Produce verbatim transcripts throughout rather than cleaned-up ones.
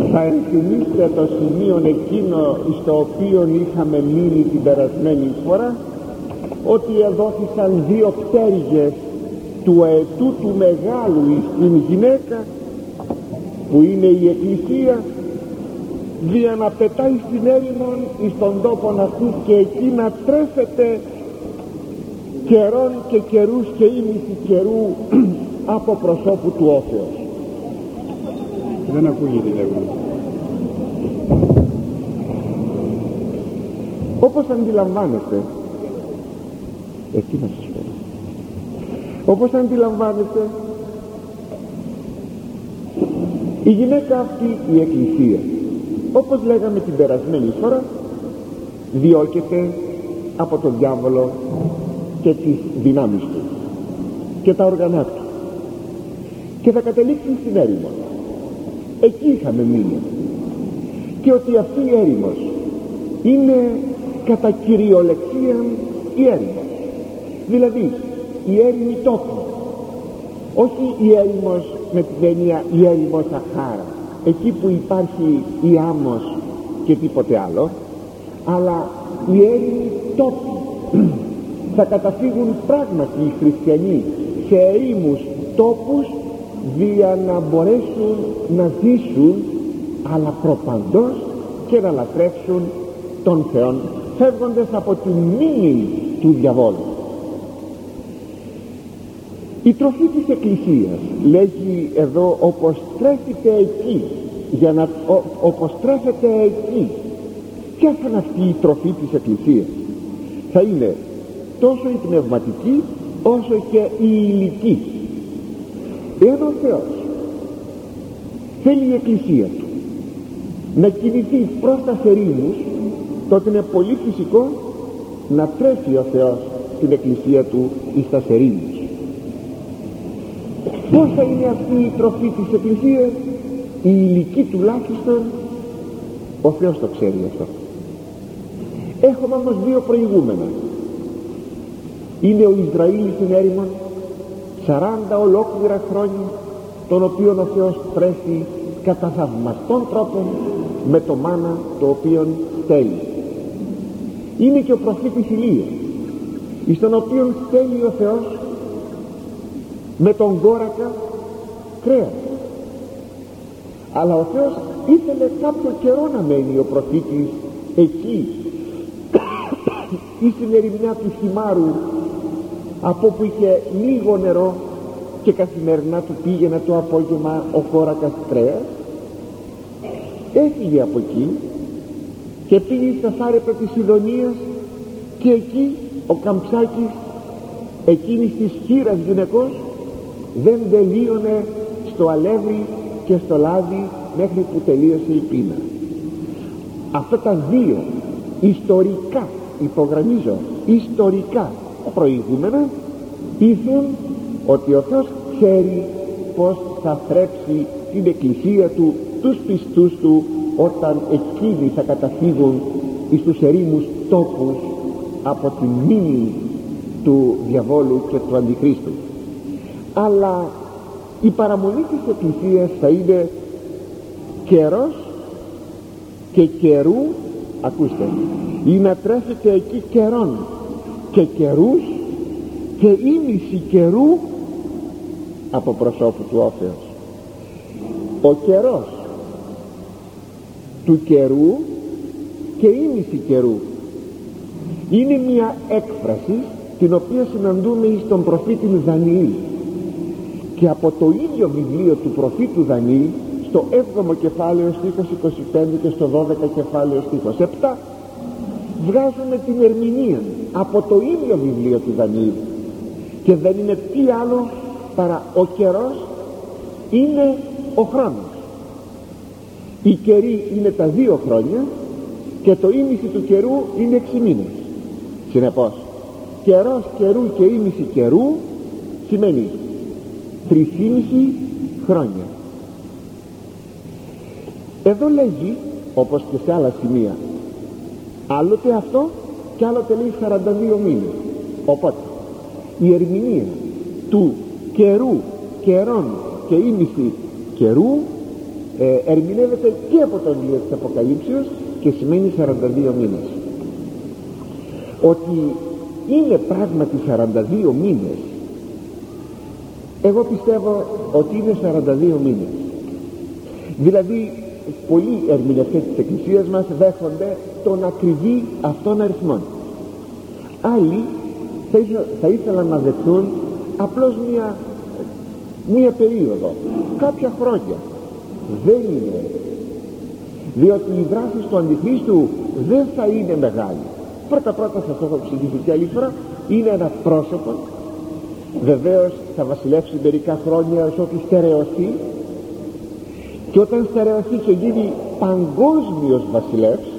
θα ενθυμίστε το σημείο εκείνο στο οποίο είχαμε μείνει την περασμένη φορά, ότι εδόθησαν δύο πτέρυγες του αετού του μεγάλου στην γυναίκα, που είναι η Εκκλησία, δια να πετάει στην έρημον εις τον τόπον αυτούς και εκεί να τρέφεται καιρών και καιρούς και ήμιση καιρού από προσώπου του όφεως. Δεν ακούγεται λέγω. Όπως αντιλαμβάνεστε, εκεί να σας πω, όπως αντιλαμβάνεστε, η γυναίκα αυτή, η Εκκλησία, όπως λέγαμε την περασμένη φορά, διώκεται από τον διάβολο και τις δυνάμεις του και τα όργανα του και θα καταλήξει στην έρημο. Εκεί είχαμε μείνει, και ότι αυτή η έρημος είναι κατά κυριολεξία η έρημος, δηλαδή η έρημη τόπου, όχι η έρημος με την έννοια η έρημος Σαχάρα, εκεί που υπάρχει η άμμος και τίποτε άλλο, αλλά η έρημη τόπου. Θα καταφύγουν πράγματι οι χριστιανοί σε ερήμους τόπους δια να μπορέσουν να ζήσουν, αλλά προπαντός και να λατρεύσουν τον Θεό, φεύγοντας από τη μνήμη του διαβόλου. Η τροφή της Εκκλησίας, λέγει εδώ, όπως τρέφεται εκεί, για να, ο, όπως τρέφεται εκεί. Ποια θα είναι αυτή η τροφή της Εκκλησίας? Θα είναι τόσο η πνευματική όσο και η υλική. Εάν ο Θεός θέλει η Εκκλησία του να κινηθεί προς τα ερήμους, τότε είναι πολύ φυσικό να τρέφει ο Θεός την Εκκλησία του εις τα ερήμους. Πώς θα είναι αυτή η τροφή της Εκκλησίας? Η υλική τουλάχιστον ο Θεός το ξέρει αυτό. Έχουμε όμως δύο προηγούμενα. Είναι ο Ισραήλ στην έρημο, σαράντα ολόκληρα χρόνια, τον οποίον ο Θεός τρέφει κατά θαυμαστών τρόπων με το μάνα το οποίο στέλνει. Είναι και ο προφήτης Ηλίας, εις τον οποίον στέλνει ο Θεός με τον κόρακα κρέας. Αλλά ο Θεός ήθελε κάποιο καιρό να μένει ο προφήτης εκεί ή στην ερημιά του Χιμάρου, από που είχε λίγο νερό και καθημερινά του πήγαινε το απόγευμα ο κόρακας κρέας. Έφυγε από εκεί και πήγε στα Σάρεπτα της Σιδωνίας, και εκεί ο Καμψάκης, εκείνης της χήρας γυναικός, δεν τελείωνε στο αλεύρι και στο λάδι μέχρι που τελείωσε η πείνα. Αυτά τα δύο ιστορικά, υπογραμμίζω, ιστορικά προηγούμενα, ήθουν ότι ο Θεός ξέρει πως θα θρέψει την Εκκλησία του, τους πιστούς του, όταν εκείνοι θα καταφύγουν εις τους ερήμους τόπους από τη μνήμη του διαβόλου και του Αντιχρίστου. Αλλά η παραμονή της Εκκλησίας θα είναι καιρός και καιρού, ακούστε, ή να τρέφεται εκεί καιρών και καιρούς και ήμιση καιρού από προσώπου του όφεως. Ο καιρός του καιρού και ήμιση καιρού είναι μια έκφραση την οποία συναντούμε εις τον προφήτη Δανιήλ, και από το ίδιο βιβλίο του προφήτου Δανιήλ, στο έβδομο κεφάλαιο στίχος είκοσι πέντε και στο δώδεκα κεφάλαιο στίχος επτά, βγάζουμε την ερμηνεία από το ίδιο βιβλίο του Δανιήλ, και δεν είναι τι άλλο παρά ο καιρός είναι ο χρόνος. Η καιρή είναι τα δύο χρόνια και το ήμιση του καιρού είναι έξι μήνες. Συνεπώς καιρός καιρού και ήμιση καιρού σημαίνει τρισήμιση χρόνια. Εδώ λέγει, όπως και σε άλλα σημεία, άλλοτε αυτό και άλλοτε λέει σαράντα δύο μήνες. Οπότε η ερμηνεία του καιρού, καιρών και ήμιση καιρού ε, ερμηνεύεται και από το βιβλίο της Αποκαλύψεως και σημαίνει σαράντα δύο μήνες. Ότι είναι πράγματι σαράντα δύο μήνες, εγώ πιστεύω ότι είναι σαράντα δύο μήνες. Δηλαδή πολλοί ερμηνευτές της Εκκλησίας μας δέχονται τον ακριβή αυτόν αριθμό. Άλλοι θα, ήθελα, θα ήθελαν να δεχθούν απλώς μία, μία περίοδο, κάποια χρόνια. Δεν είναι, διότι οι δράσεις του Αντιχρίστου δεν θα είναι μεγάλη. Πρώτα πρώτα σας το έχω εξηγήσει και άλλη φορά, είναι ένα πρόσωπο, βεβαίως θα βασιλεύσει μερικά χρόνια ως ότου στερεωθεί, και όταν στερεωθεί και γίνει παγκόσμιος βασιλεύς,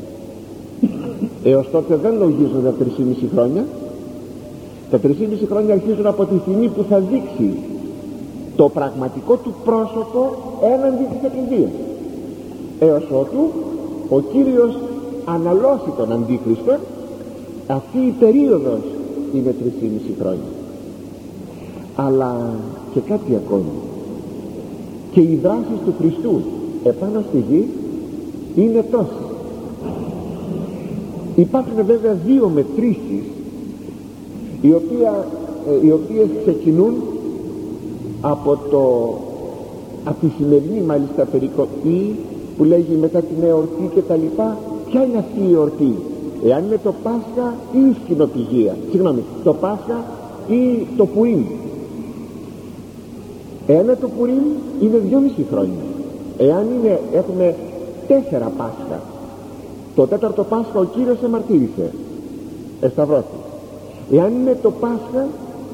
έως τότε δεν λογίζονται τρεις και μισή χρόνια. Τα τρεις και μισή χρόνια αρχίζουν από τη στιγμή που θα δείξει το πραγματικό του πρόσωπο έναντι της Εκκλησίας, έως ότου ο Κύριος αναλώσει τον Αντίχριστο. Αυτή η περίοδος είναι τρεις και μισή χρόνια. Αλλά και κάτι ακόμη, και οι δράσεις του Χριστού επάνω στη γη είναι τόσες. Υπάρχουν βέβαια δύο μετρήσεις, οι, οποία, ε, οι οποίες ξεκινούν από, το, από τη σημερινή μάλιστα περικοπή που λέγει μετά την εορτή και τα λοιπά. Ποια είναι αυτή η εορτή? Εάν είναι το Πάσχα ή η Σκηνοπηγία, συγγνώμη, το Πάσχα ή το Πουρίμ. Εάν είναι το Πουρίμ είναι δυόμιση χρόνια. Εάν είναι, έχουμε τέσσερα Πάσχα. Το τέταρτο Πάσχα ο Κύριος εμαρτύρησε, εσταυρώθηκε. Εάν είναι το Πάσχα,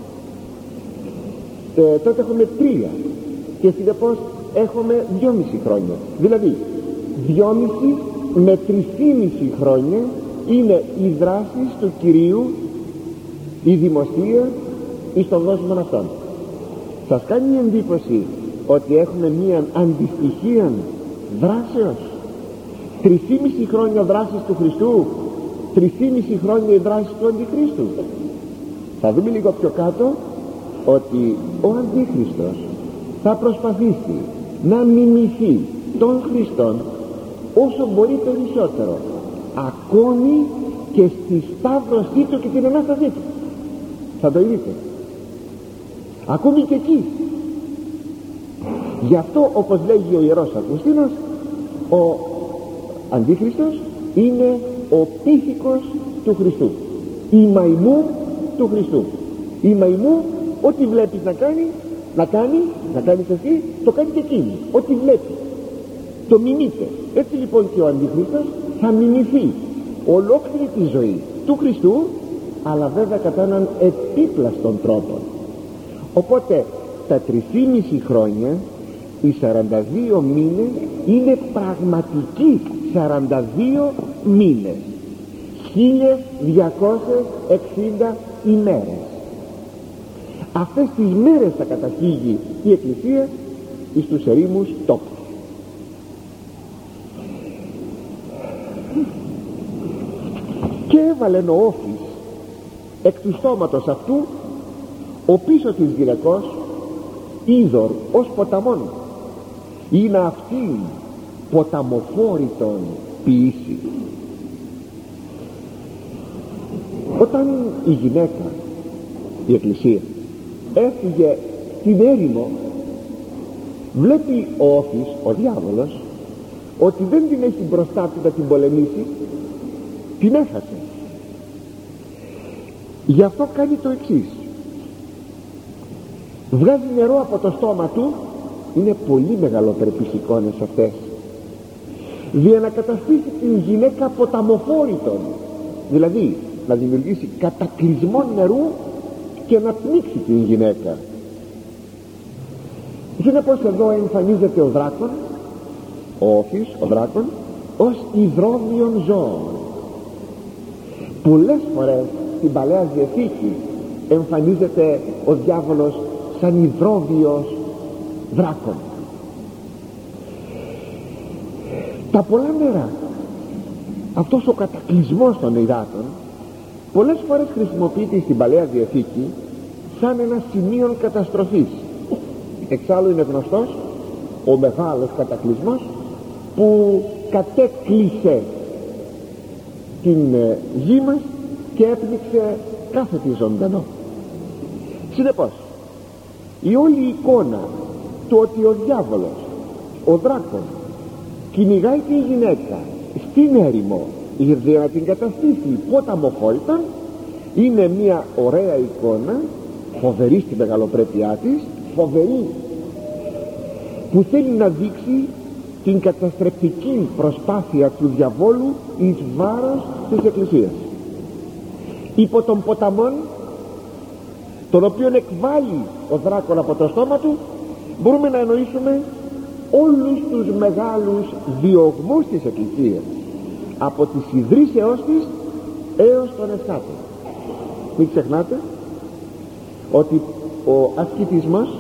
ε, τότε έχουμε τρία, και συνεπώς έχουμε δυόμιση χρόνια. Δηλαδή δυόμιση με τρισήμιση χρόνια είναι οι δράσεις του Κυρίου, η δημοσία εις τον κόσμο αυτόν. Σας κάνει εντύπωση ότι έχουμε μία αντιστοιχία δράσεως? Τρισήμιση χρόνια δράσεις του Χριστού, τρισήμιση χρόνια η δράση του Αντιχρίστου. Θα δούμε λίγο πιο κάτω ότι ο Αντίχριστος θα προσπαθήσει να μιμηθεί τον Χριστόν όσο μπορεί περισσότερο, ακόμη και στη σταύρωσή του και την Ανάστασή του. Θα το δείτε, ακόμη και εκεί. Γι' αυτό, όπως λέγει ο Ιερός Αυγουστίνος, ο Αντίχριστος είναι ο πίθηκος του Χριστού, η μαϊμού του Χριστού. Η μαϊμού, ό,τι βλέπεις να κάνει, να κάνει, να κάνεις εσύ, το κάνει και εκείνη. Ό,τι βλέπει, το μιμείται. Έτσι λοιπόν και ο Αντίχριστος θα μιμηθεί ολόκληρη τη ζωή του Χριστού, αλλά βέβαια κατά έναν επίπλαστον τρόπο. Οπότε τα τρισήμιση χρόνια, οι σαράντα δύο μήνες είναι πραγματικοί σαράντα δύο μήνες, χίλιες διακόσιες εξήντα ημέρες. Αυτές τις μέρες θα καταφύγει η Εκκλησία εις τους ερήμους τόπους. Και έβαλεν ο Όφης εκ του στόματος αυτού ο πίσω της γυναικός είδωρ ως ποταμόν, είναι αυτή ποταμοφόρητον ποιήση. Όταν η γυναίκα, η Εκκλησία, έφυγε στην έρημο, βλέπει ο Όφης, ο διάβολος, ότι δεν την έχει μπροστά του να την πολεμήσει, την έχασε. Γι' αυτό κάνει το εξής: βγάζει νερό από το στόμα του. Είναι πολύ μεγαλοπρεπείς εικόνες αυτές, για να καταστήσει την γυναίκα ποταμοφόρητον, δηλαδή να δημιουργήσει κατακλυσμό νερού και να πνίξει την γυναίκα. Συνεπώς εδώ εμφανίζεται ο δράκον, ο Όφης, ο δράκον, ως υδρόβιον ζώο. Πολλές φορές στην Παλαιά Διαθήκη εμφανίζεται ο διάβολος σαν υδρόβιος δράκον. Τα πολλά νερά, αυτός ο κατακλυσμός των υδάτων, πολλές φορές χρησιμοποιείται στην Παλαιά Διαθήκη σαν ένα σημείο καταστροφής. Εξάλλου είναι γνωστός ο μεγάλος κατακλυσμός που κατέκλυσε την γη μας και έπνιξε κάθε τι ζωντανό. Συνεπώς η όλη εικόνα του ότι ο διάβολος, ο δράκος, κυνηγάει τη γυναίκα στην έρημο για να την καταστήσει ποταμοχώρητα, είναι μια ωραία εικόνα, φοβερή στη μεγαλοπρέπειά της, φοβερή, που θέλει να δείξει την καταστρεπτική προσπάθεια του διαβόλου εις βάρος της Εκκλησίας. Υπό των ποταμών, τον οποίον εκβάλλει ο δράκον από το στόμα του, μπορούμε να εννοήσουμε όλους τους μεγάλους διωγμούς της Εκκλησίας, από τις ιδρύσεώς της έως τον εσχάτο. Μην ξεχνάτε ότι ο ασκητισμός,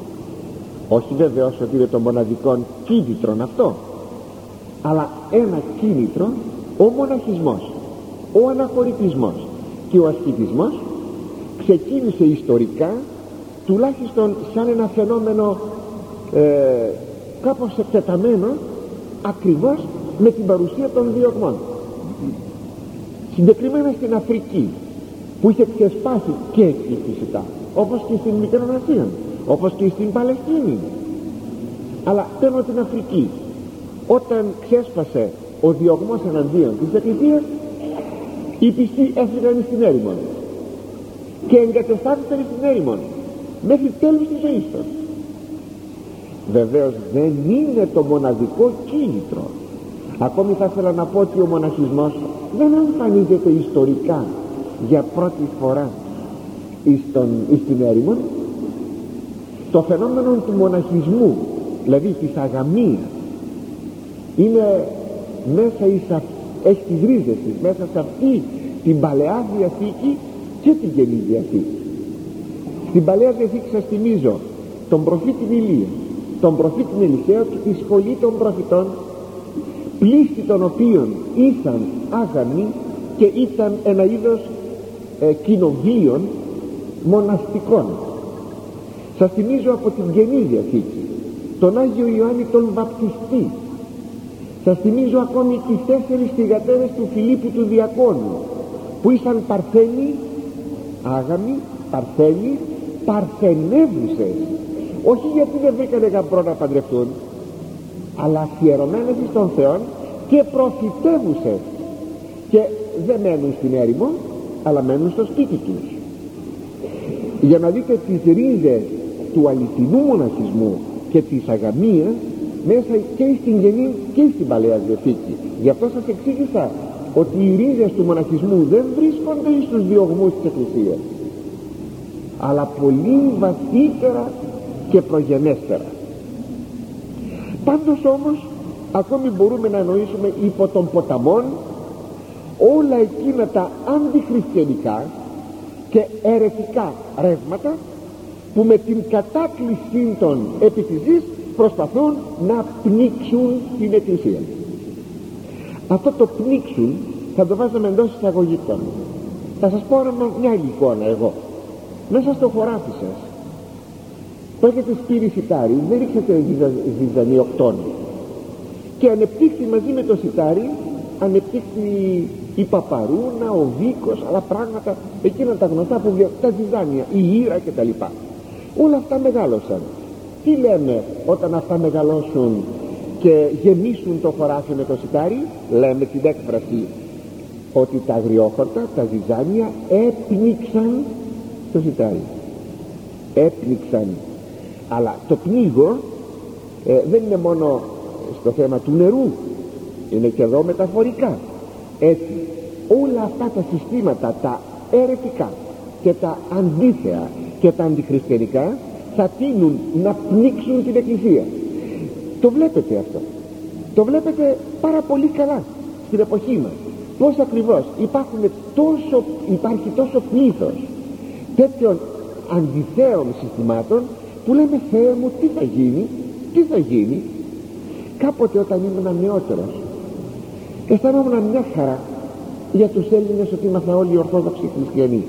όχι βεβαίως ότι είναι το μοναδικό κίνητρο αυτό, αλλά ένα κίνητρο, ο μοναχισμός, ο αναχωρητισμός και ο ασκητισμός ξεκίνησε ιστορικά τουλάχιστον σαν ένα φαινόμενο ε, κάπως εκτεταμένο ακριβώς με την παρουσία των διωγμών. Συγκεκριμένα στην Αφρική, που είχε ξεσπάσει και εκεί φυσικά, όπως και στην Μικρή Ασία, όπως και στην Παλαιστίνη, αλλά παίρνω την Αφρική, όταν ξέσπασε ο διωγμός εναντίον της Εκκλησίας, οι πιστοί έφυγαν στην έρημο και εγκατεστάθηκαν στην έρημο μέχρι τέλους της ζωής τους. Βεβαίως δεν είναι το μοναδικό κίνητρο. Ακόμη θα ήθελα να πω ότι ο μοναχισμός δεν εμφανίζεται ιστορικά για πρώτη φορά στην έρημο. Το φαινόμενο του μοναχισμού, δηλαδή της αγαμίας, είναι μέσα εις, έχει τις ρίζες της μέσα σε αυτή την Παλαιά Διαθήκη και την Καινή Διαθήκη. Στην Παλαιά Διαθήκη σας θυμίζω τον προφήτη Ηλία, τον προφήτη Ελισαίο και τη σχολή των προφητών, πλήστη των οποίων ήσαν άγαμοι και ήταν ένα είδος ε, κοινοβίων μοναστικών. Σας θυμίζω από την Καινή Διαθήκη τον Άγιο Ιωάννη τον Βαπτιστή. Σας θυμίζω ακόμη τις τέσσερις θυγατέρες του Φιλίππου του Διακόνου, που ήσαν παρθένοι, άγαμοι, παρθένοι, παρθενεύουσες, όχι γιατί δεν βρήκανε γαμπρό να παντρευτούν, αλλά αφιερωμένες στον Θεό και προφητεύουσες, και δεν μένουν στην έρημο αλλά μένουν στο σπίτι τους. Για να δείτε τις ρίζες του αληθινού μοναχισμού και της αγαμίας μέσα και στην Καινή και στην Παλαιά Διαθήκη. Γι' αυτό σας εξήγησα ότι οι ρίζες του μοναχισμού δεν βρίσκονται στους διωγμούς της Εκκλησίας, αλλά πολύ βαθύτερα και προγενέστερα. Πάντως όμως ακόμη μπορούμε να εννοήσουμε υπό των ποταμών όλα εκείνα τα αντιχριστιανικά και αιρετικά ρεύματα που με την κατάκλυση των επί της γης προσπαθούν να πνίξουν την Εκκλησία. Αυτό το πνίξουν θα το βάζαμε εντός εισαγωγικών. Θα σας πω μια άλλη εικόνα εγώ. Μέσα στο χωράφι σας που έχετε σπείρει σιτάρι, δεν ρίξετε ζυζανιοκτόνο, και ανεπτύχθη μαζί με το σιτάρι, ανεπτύχθη η παπαρούνα, ο βίκος, άλλα πράγματα, εκείνα τα γνωστά που βγαίνουν, τα ζυζάνια, η ήρα κτλ. Όλα αυτά μεγάλωσαν. Τι λέμε όταν αυτά μεγαλώσουν και γεμίσουν το χωράφι με το σιτάρι? Λέμε την έκφραση ότι τα αγριόχορτα, τα ζυζάνια έπνιξαν το σιτάρι. Έπνιξαν. Αλλά το πνίγο ε, δεν είναι μόνο στο θέμα του νερού, είναι και εδώ μεταφορικά. Έτσι όλα αυτά τα συστήματα, τα αιρετικά και τα αντίθεα και τα αντιχριστιανικά, θα τείνουν να πνίξουν την Εκκλησία. Το βλέπετε αυτό, το βλέπετε πάρα πολύ καλά στην εποχή μας, πως ακριβώς υπάρχουν τόσο, υπάρχει τόσο πλήθος τέτοιων αντιθέων συστημάτων που λέμε Θεέ μου, τι θα γίνει, τι θα γίνει. Κάποτε όταν ήμουν νεότερος αισθανόμουν μια χαρά για τους Έλληνες ότι ήμασταν όλοι οι Ορθόδοξοι Χριστιανοί.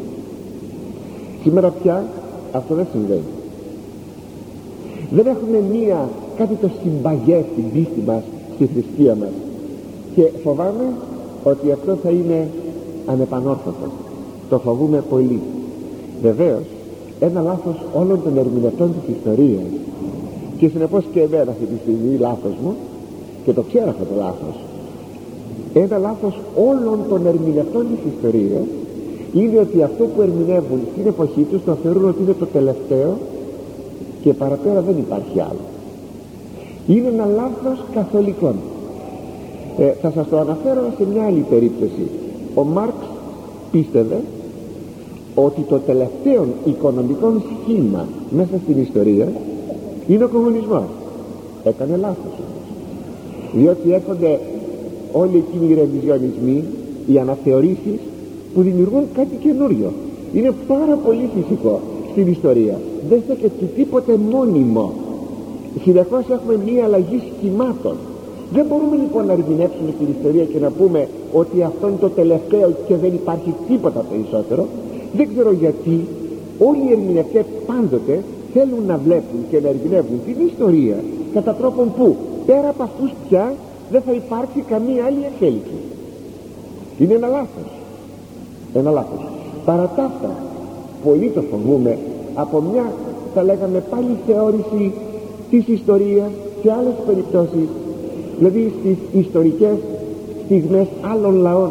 Σήμερα πια αυτό δεν συμβαίνει. Δεν έχουμε μία κάτι το συμπαγές στην πίστη μας, στη θρησκεία μας, και φοβάμαι ότι αυτό θα είναι ανεπανόρθωτο. Το φοβούμε πολύ. Βεβαίως ένα λάθος όλων των ερμηνευτών της ιστορίας, και συνεπώς και εμένα αυτή τη στιγμή λάθος μου, και το ξέρω αυτό το λάθος, ένα λάθος όλων των ερμηνευτών της ιστορίας είναι ότι αυτό που ερμηνεύουν στην εποχή τους το θεωρούν ότι είναι το τελευταίο και παραπέρα δεν υπάρχει άλλο. Είναι ένα λάθος καθολικών. ε, θα σας το αναφέρω σε μια άλλη περίπτωση. Ο Μάρξ πίστευε ότι το τελευταίο οικονομικό σχήμα μέσα στην ιστορία είναι ο κομμουνισμός. Έκανε λάθος όμως, διότι έρχονται όλοι εκείνοι οι ρεβιζιονισμοί, οι αναθεωρήσεις που δημιουργούν κάτι καινούριο. Είναι πάρα πολύ φυσικό στην ιστορία, δεν στέκεται τίποτε μόνιμο, συνεχώς έχουμε μία αλλαγή σχημάτων. Δεν μπορούμε λοιπόν να ερμηνεύσουμε στην ιστορία και να πούμε ότι αυτό είναι το τελευταίο και δεν υπάρχει τίποτα περισσότερο. Δεν ξέρω γιατί όλοι οι ερμηνευτές πάντοτε θέλουν να βλέπουν και να ερμηνεύουν την ιστορία κατά τρόπον που πέρα από αυτούς πια δεν θα υπάρξει καμία άλλη εξέλιξη. Είναι ένα λάθος. Ένα λάθος. Παρά τα αυτά, πολύ το φοβούμε από μια, θα λέγαμε πάλι, θεώρηση της ιστορίας και άλλες περιπτώσεις, δηλαδή στις ιστορικές στιγμές άλλων λαών.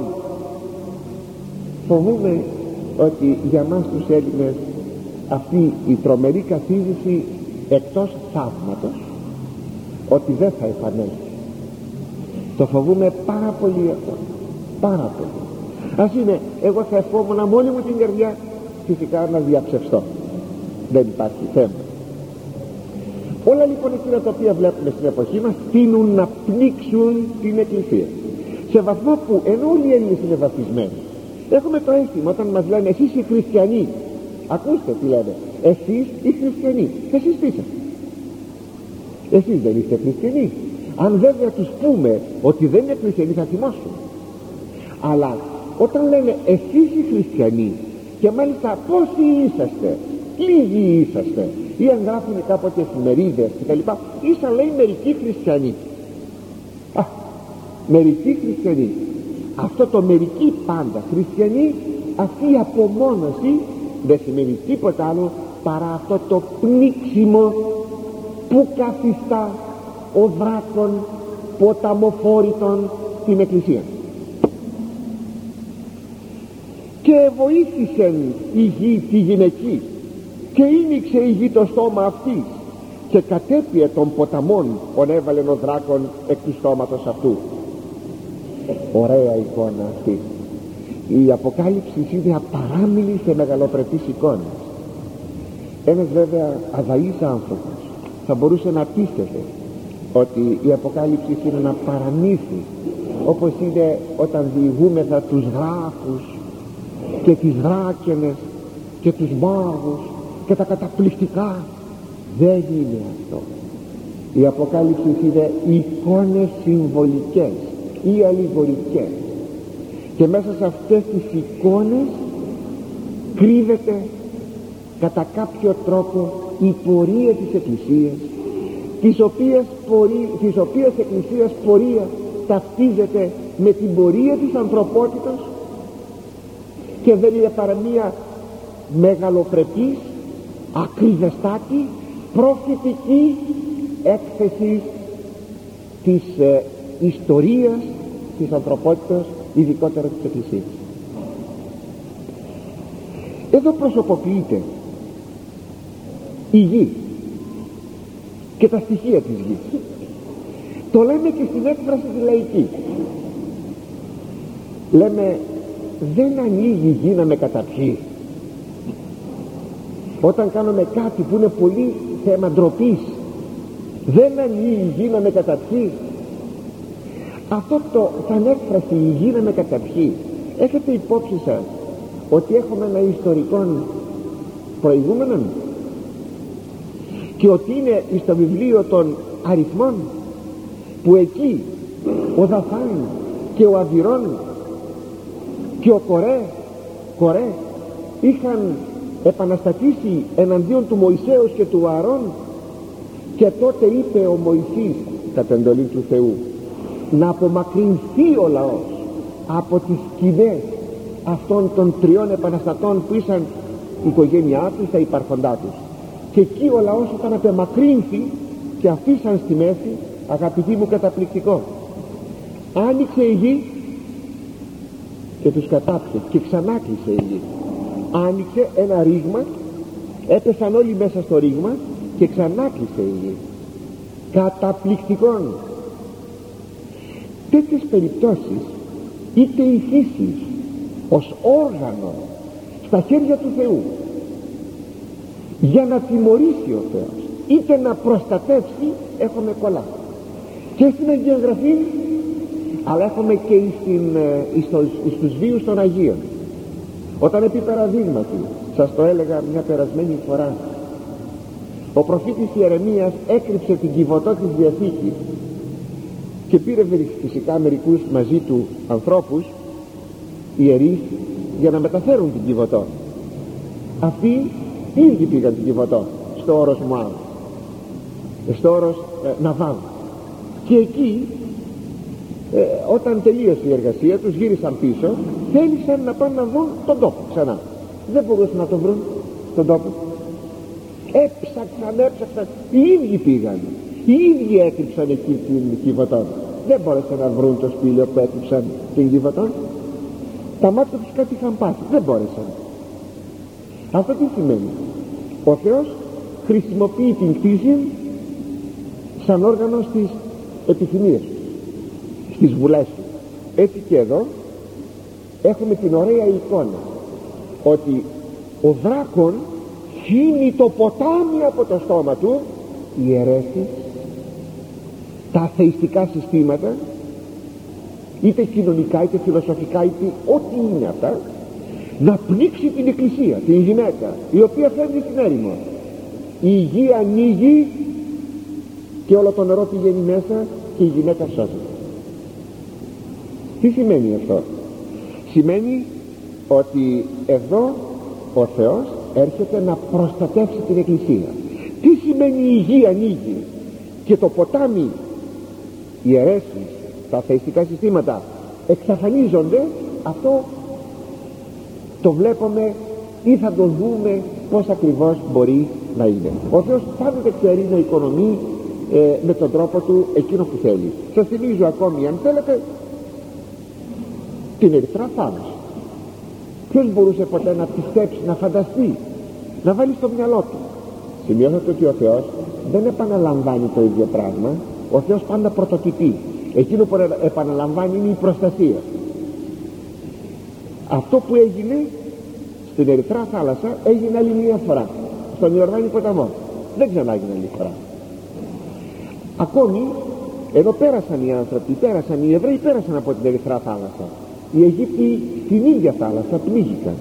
Φοβούμε ότι για μας τους Έλληνες αυτή η τρομερή καθίδρυση εκτός θαύματος ότι δεν θα επανέλθει. Το φοβούμε πάρα πολύ αυτό, πάρα πολύ. Ας είναι, εγώ θα ευχόμουν μόνη μου την καρδιά φυσικά να διαψευστώ, δεν υπάρχει θέμα. Όλα λοιπόν εκείνα τα οποία βλέπουμε στην εποχή μας τείνουν να πνίξουν την Εκκλησία, σε βαθμό που ενώ όλοι οι Έλληνες είναι βαπτισμένοι, έχουμε το αίσθημα όταν μας λένε εσείς οι χριστιανοί, ακούστε τι λένε, εσείς οι χριστιανοί, εσείς τι είσαστε? Εσείς δεν είστε χριστιανοί? Αν βέβαια τους πούμε ότι δεν είναι χριστιανοί θα θυμώσουν. Αλλά όταν λένε εσείς οι χριστιανοί, και μάλιστα πόσοι είσαστε, λίγοι είσαστε, ή αν γράφουν κάποτε εφημερίδες και τα λοιπά, ίσα λέει μερικοί χριστιανοί. Α, μερικοί χριστιανοί. Αυτό το μερικοί πάντα χριστιανοί, αυτή η απομόνωση δεν σημαίνει τίποτα άλλο παρά αυτό το πνίξιμο που καθιστά ο δράκων ποταμοφόρητον την Εκκλησία. Και βοήθησεν η γη τη γυναική και ήνιξε η γη το στόμα αυτής και κατέπιε των ποταμών ονέβαλεν ο δράκων εκ του στόματος αυτού. Ωραία εικόνα αυτή. Η Αποκάλυψη είναι απαράμιλη σε μεγαλοπρεπείς εικόνες. Ένας βέβαια αδαής άνθρωπος θα μπορούσε να πίστευε ότι η Αποκάλυψη είναι ένα παραμύθι, όπως είναι όταν διηγούμεθα τους γράφους και τις δράκενες και τους μάγους και τα καταπληκτικά. Δεν είναι αυτό. Η Αποκάλυψη είναι εικόνες συμβολικές ή αλληγορικές, και μέσα σε αυτές τις εικόνες κρύβεται κατά κάποιο τρόπο η πορεία της Εκκλησίας, της οποίας, πορεία, της οποίας Εκκλησίας πορεία ταυτίζεται με την πορεία της ανθρωπότητας και δεν είναι παρά μία μεγαλοπρεπής, ακριβεστάτη, προφητική έκθεση της ε, ιστορίας της ανθρωπότητας, ειδικότερα της Εκκλησίας. Εδώ προσωποποιείται η γη και τα στοιχεία της γης. Το λέμε και στην έκφραση τη λαϊκή. Λέμε δεν ανοίγει η γη να με καταπιεί. Όταν κάνουμε κάτι που είναι πολύ θέμα ντροπής, δεν ανοίγει η γη να με καταπιεί. Αυτό το σαν έκφραση η γη να με καταπιεί, έχετε υπόψη σας ότι έχουμε ένα ιστορικό προηγούμενο και ότι είναι στο βιβλίο των αριθμών, που εκεί ο Δαθάν και ο Αβυρών και ο Κορέ, Κορέ είχαν επαναστατήσει εναντίον του Μωυσέως και του Ααρών Και τότε είπε ο Μωυσής κατά εντολή του Θεού να απομακρυνθεί ο λαός από τις σκηνές αυτών των τριών επαναστατών που ήσαν η οικογένειά τους, τα υπάρχοντά τους. Και εκεί ο λαός όταν απομακρύνθη και αφήσαν στη μέση, αγαπητοί μου, καταπληκτικό, άνοιξε η γη και τους κατάπιε και ξανά κλείσε η γη. Άνοιξε ένα ρήγμα, έπεσαν όλοι μέσα στο ρήγμα και ξανά κλείσε η γη. Καταπληκτικών. Τέτοιες περιπτώσεις, είτε η φύση ως όργανο στα χέρια του Θεού για να τιμωρήσει ο Θεός είτε να προστατεύσει, έχουμε πολλά και στην Αγία Γραφή, αλλά έχουμε και στην, στο, στους βίους των Αγίων. Όταν επί παραδείγματι, σας το έλεγα μια περασμένη φορά, ο προφήτης Ιερεμίας έκρυψε την Κιβωτό της Διαθήκης και πήρε φυσικά μερικούς μαζί του ανθρώπους ιερείς για να μεταφέρουν την Κιβωτό. Αυτοί οι ίδιοι πήγαν την Κιβωτό στο όρος Μωάβ, στο όρος ε, Ναβάλ, και εκεί ε, όταν τελείωσε η εργασία τους γύρισαν πίσω, θέλησαν να πάνε να βρουν τον τόπο ξανά. Δεν μπορούσαν να τον βρουν τον τόπο, έψαξαν, έψαξαν, οι ίδιοι πήγαν, οι ίδιοι έκρυψαν εκεί την Κιβωτό. Δεν μπόρεσαν να βρουν το σπήλαιο που έκρυψαν την Κιβωτό. Τα μάτια τους κάτι είχαν πάθει, δεν μπόρεσαν. Αυτό τι σημαίνει? Ο Θεός χρησιμοποιεί την κτήση σαν όργανο στις επιθυμίες του, στις βουλές του. Έτσι και εδώ έχουμε την ωραία εικόνα ότι ο δράκων χύνει το ποτάμι από το στόμα του, οι αιρέσεις, τα αθεϊστικά συστήματα, είτε κοινωνικά είτε φιλοσοφικά είτε ό,τι είναι αυτά, να πνίξει την εκκλησία, την γυναίκα η οποία φεύγει στην έρημο. Η γη ανοίγει και όλο το νερό πηγαίνει μέσα και η γυναίκα σώζεται. Τι σημαίνει αυτό? Σημαίνει ότι εδώ ο Θεός έρχεται να προστατεύσει την εκκλησία. Τι σημαίνει η γη ανοίγει και το ποτάμι, οι αιρέσεις, τα αθεϊστικά συστήματα εξαφανίζονται? Αυτό το βλέπουμε ή θα το δούμε πως ακριβώς μπορεί να είναι. Ο Θεός πάντοτε ξέρει να οικονομεί ε, με τον τρόπο του εκείνο που θέλει. Σας θυμίζω ακόμη, αν θέλετε, την Ερυθρά Θάλασσα. Ποιος μπορούσε ποτέ να πιστέψει, να φανταστεί, να βάλει στο μυαλό του? Σημειώσατε ότι ο Θεός δεν επαναλαμβάνει το ίδιο πράγμα. Ο Θεός πάντα πρωτοτυπεί. Εκείνο που επαναλαμβάνει είναι η προστασία. Αυτό που έγινε στην Ερυθρά Θάλασσα έγινε άλλη μία φορά στον Ιορδάνη ποταμό, δεν ξανά έγινε άλλη φορά. Ακόμη ενώ πέρασαν οι άνθρωποι, πέρασαν οι Εβραίοι, πέρασαν από την Ερυθρά Θάλασσα, οι Αιγύπτιοι την ίδια θάλασσα πνίγηκαν.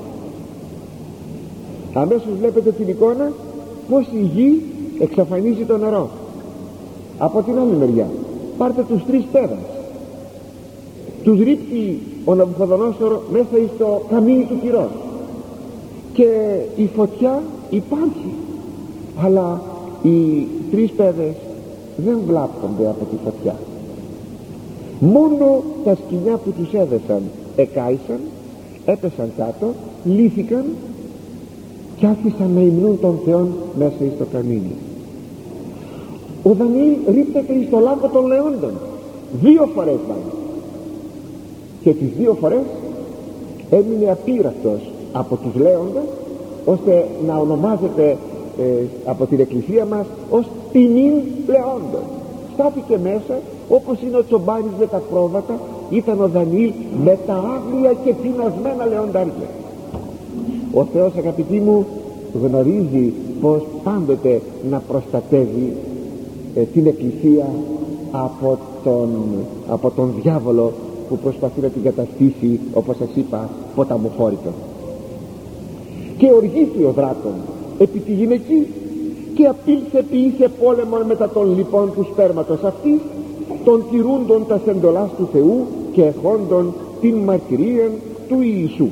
Αμέσως βλέπετε την εικόνα πως η γη εξαφανίζει το νερό. Από την άλλη μεριά πάρτε τους τρεις πέδας, τους ρίχνει ο Ναβουχοδονόσορ μέσα στο καμίνι του πυρός και η φωτιά υπάρχει, αλλά οι τρεις πέδες δεν βλάπτονται από τη φωτιά. Μόνο τα σκοινιά που τους έδεσαν εκάησαν, έπεσαν κάτω, λύθηκαν και άφησαν να υμνούν τον Θεόν μέσα στο καμίνι. Ο Δανιήλ ρίπτεται εις το λάκκο των λεόντων, δύο φορές πάει, και τις δύο φορές έμεινε απείραυτος από τους λέοντες, ώστε να ονομάζεται ε, από την εκκλησία μας ως ποινήν λεόντων. Στάθηκε μέσα όπως είναι ο Τσομπάνης με τα πρόβατα, ήταν ο Δανιήλ με τα άγρια και πεινασμένα λεοντάρια. Ο Θεός, αγαπητοί μου, γνωρίζει πως πάντοτε να προστατεύει ε, την εκκλησία από τον, από τον διάβολο που προσπαθεί να την καταστήσει, όπως σας είπα, ποταμοφόρητο. Και οργήθη ο δράκων επί τη γυναική και απήλθε ποιήσε πόλεμον μετά των λοιπόν του σπέρματος αυτής, των τηρούντων τας εντολάς του Θεού και εχόντων την μαρτυρίαν του Ιησού.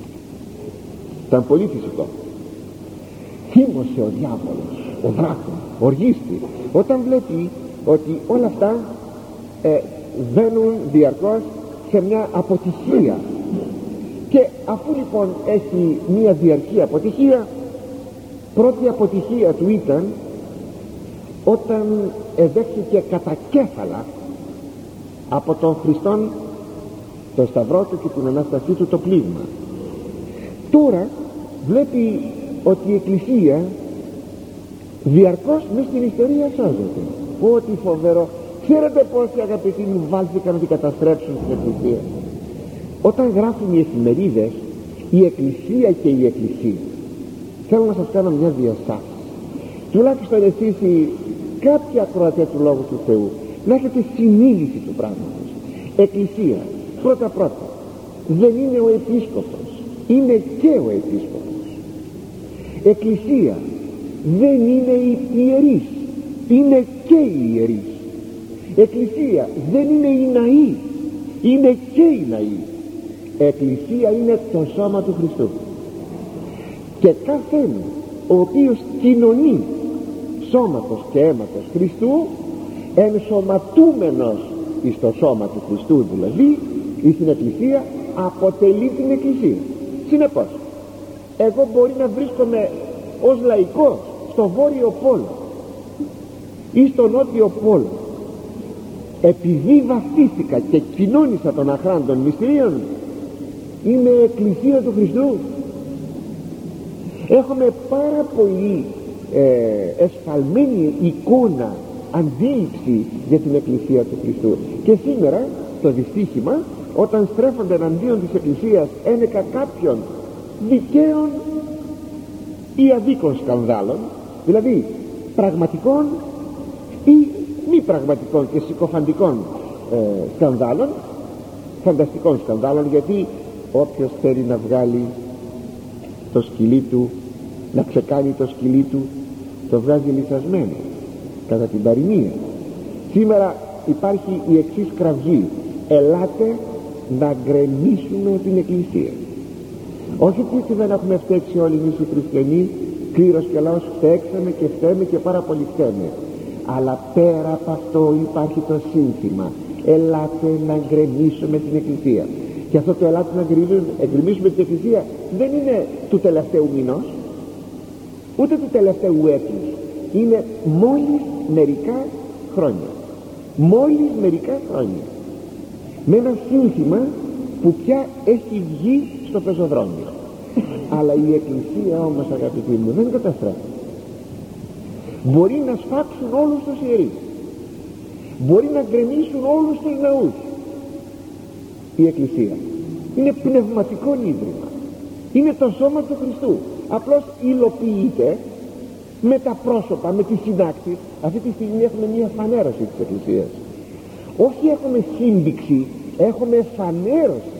Ήταν πολύ φυσικό. Θύμωσε ο διάβολος, ο δράκων, οργίστη όταν βλέπει ότι όλα αυτά ε, βαίνουν διαρκώς σε μια αποτυχία. Και αφού λοιπόν έχει μια διαρκή αποτυχία, πρώτη αποτυχία του ήταν όταν εδέχθηκε κατά κέφαλα από τον Χριστόν, τον Σταυρό του και την Ανάστασή του το πλήγμα. Τώρα βλέπει ότι η Εκκλησία διαρκώς μες στην ιστορία σώζεται. Ό,τι φοβερό! Ξέρετε πόσοι αγαπητοί μου βάλθηκαν να την καταστρέψουν την Εκκλησία? Όταν γράφουν οι εφημερίδες η Εκκλησία και η Εκκλησία, θέλω να σας κάνω μια διαστάση, τουλάχιστον εσείς οι κάποιοι ακροατές του Λόγου του Θεού να έχετε συνείδηση του πράγματος. Εκκλησία πρώτα πρώτα δεν είναι ο επίσκοπος, είναι και ο επίσκοπος. Εκκλησία δεν είναι οι ιερείς, είναι και οι ιερείς. Εκκλησία δεν είναι οι ναοί, είναι και οι ναοί. Εκκλησία είναι το σώμα του Χριστού. Και κάθε ο οποίος κοινωνεί σώματος και αίματος Χριστού, ενσωματούμενος εις το σώμα του Χριστού δηλαδή, ή στην Εκκλησία, αποτελεί την Εκκλησία. Συνεπώς εγώ μπορεί να βρίσκομαι ως λαϊκός στο Βόρειο Πόλο ή στο Νότιο Πόλο, επειδή βαφτίστηκα και κοινώνησα των αχράντων μυστηρίων, είμαι Εκκλησία του Χριστού. Έχουμε πάρα πολύ ε, εσφαλμένη εικόνα, αντίληψη για την Εκκλησία του Χριστού. Και σήμερα το δυστύχημα, όταν στρέφονται εναντίον της Εκκλησίας ένεκα κάποιων δικαίων ή αδίκων σκανδάλων, δηλαδή πραγματικών ή μη πραγματικών και συκοφαντικών ε, σκανδάλων, φανταστικών σκανδάλων, γιατί όποιος θέλει να βγάλει το σκυλί του, να ξεκάνει το σκυλί του, το βγάζει λιθασμένο κατά την παροιμία. Σήμερα υπάρχει η εξής κραυγή: ελάτε να γκρεμίσουμε την Εκκλησία. Όχι ότι δεν έχουμε φταίξει όλοι εμείς οι χριστιανοί, κλήρος και λαός, φταίξαμε και φταίμε και πάρα πολύ φταίμε, αλλά πέρα από αυτό υπάρχει το σύνθημα: ελάτε να γκρεμίσουμε την Εκκλησία. Και αυτό το ελάτε να γκρεμίσουμε την Εκκλησία δεν είναι του τελευταίου μηνός, ούτε του τελευταίου έτους, είναι μόλις μερικά χρόνια, μόλις μερικά χρόνια, με ένα σύνθημα που πια έχει βγει στο πεζοδρόμιο. Αλλά η Εκκλησία όμως, αγαπητοί μου, δεν καταστρέφει. Μπορεί να σφάξουν όλους τους ιερείς, μπορεί να γκρεμίσουν όλους τους ναούς. Η Εκκλησία είναι πνευματικό ίδρυμα, είναι το σώμα του Χριστού, απλώς υλοποιείται με τα πρόσωπα, με τις συντάξεις. Αυτή τη στιγμή έχουμε μια φανέρωση της Εκκλησίας, όχι έχουμε σύνδειξη, έχουμε φανέρωση.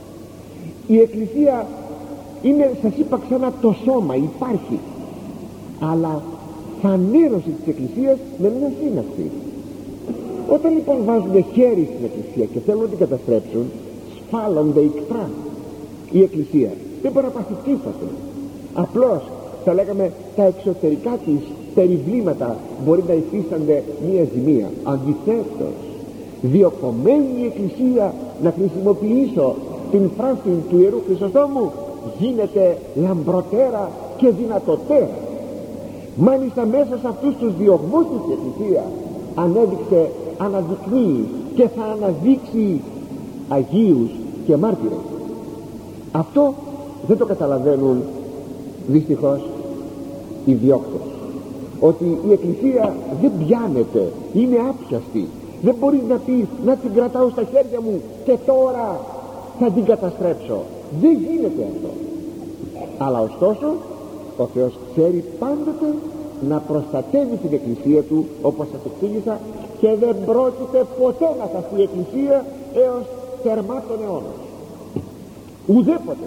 Η Εκκλησία είναι, σας είπα ξανά, το σώμα, υπάρχει, αλλά φανέρωση της Εκκλησίας με μια σύναξη. Όταν λοιπόν βάζουν χέρι στην Εκκλησία και θέλουν να την καταστρέψουν, σφάλονται ικτρά. Η Εκκλησία δεν μπορεί να πάθει τίποτα, απλώς θα λέγαμε τα εξωτερικά της περιβλήματα μπορεί να υφίστανται μία ζημία. Αντιθέτως, διοκομμένη η Εκκλησία, να χρησιμοποιήσω την φράση του Ιερού Χρυσοστόμου, γίνεται λαμπροτέρα και δυνατοτέρα. Μάλιστα μέσα σε αυτούς τους διωγμούς της Εκκλησία ανέδειξε, αναδεικνύει και θα αναδείξει Αγίους και μάρτυρες. Αυτό δεν το καταλαβαίνουν δυστυχώς οι διώκτες, ότι η Εκκλησία δεν πιάνεται, είναι άπιαστη, δεν μπορεί να πει να την κρατάω στα χέρια μου και τώρα θα την καταστρέψω. Δεν γίνεται αυτό. Αλλά ωστόσο ο Θεός ξέρει πάντοτε να προστατεύει την Εκκλησία του, όπως σας εξήγησα, και δεν πρόκειται ποτέ να χαθεί η Εκκλησία έως θερμά των αιώνων. Ουδέποτε.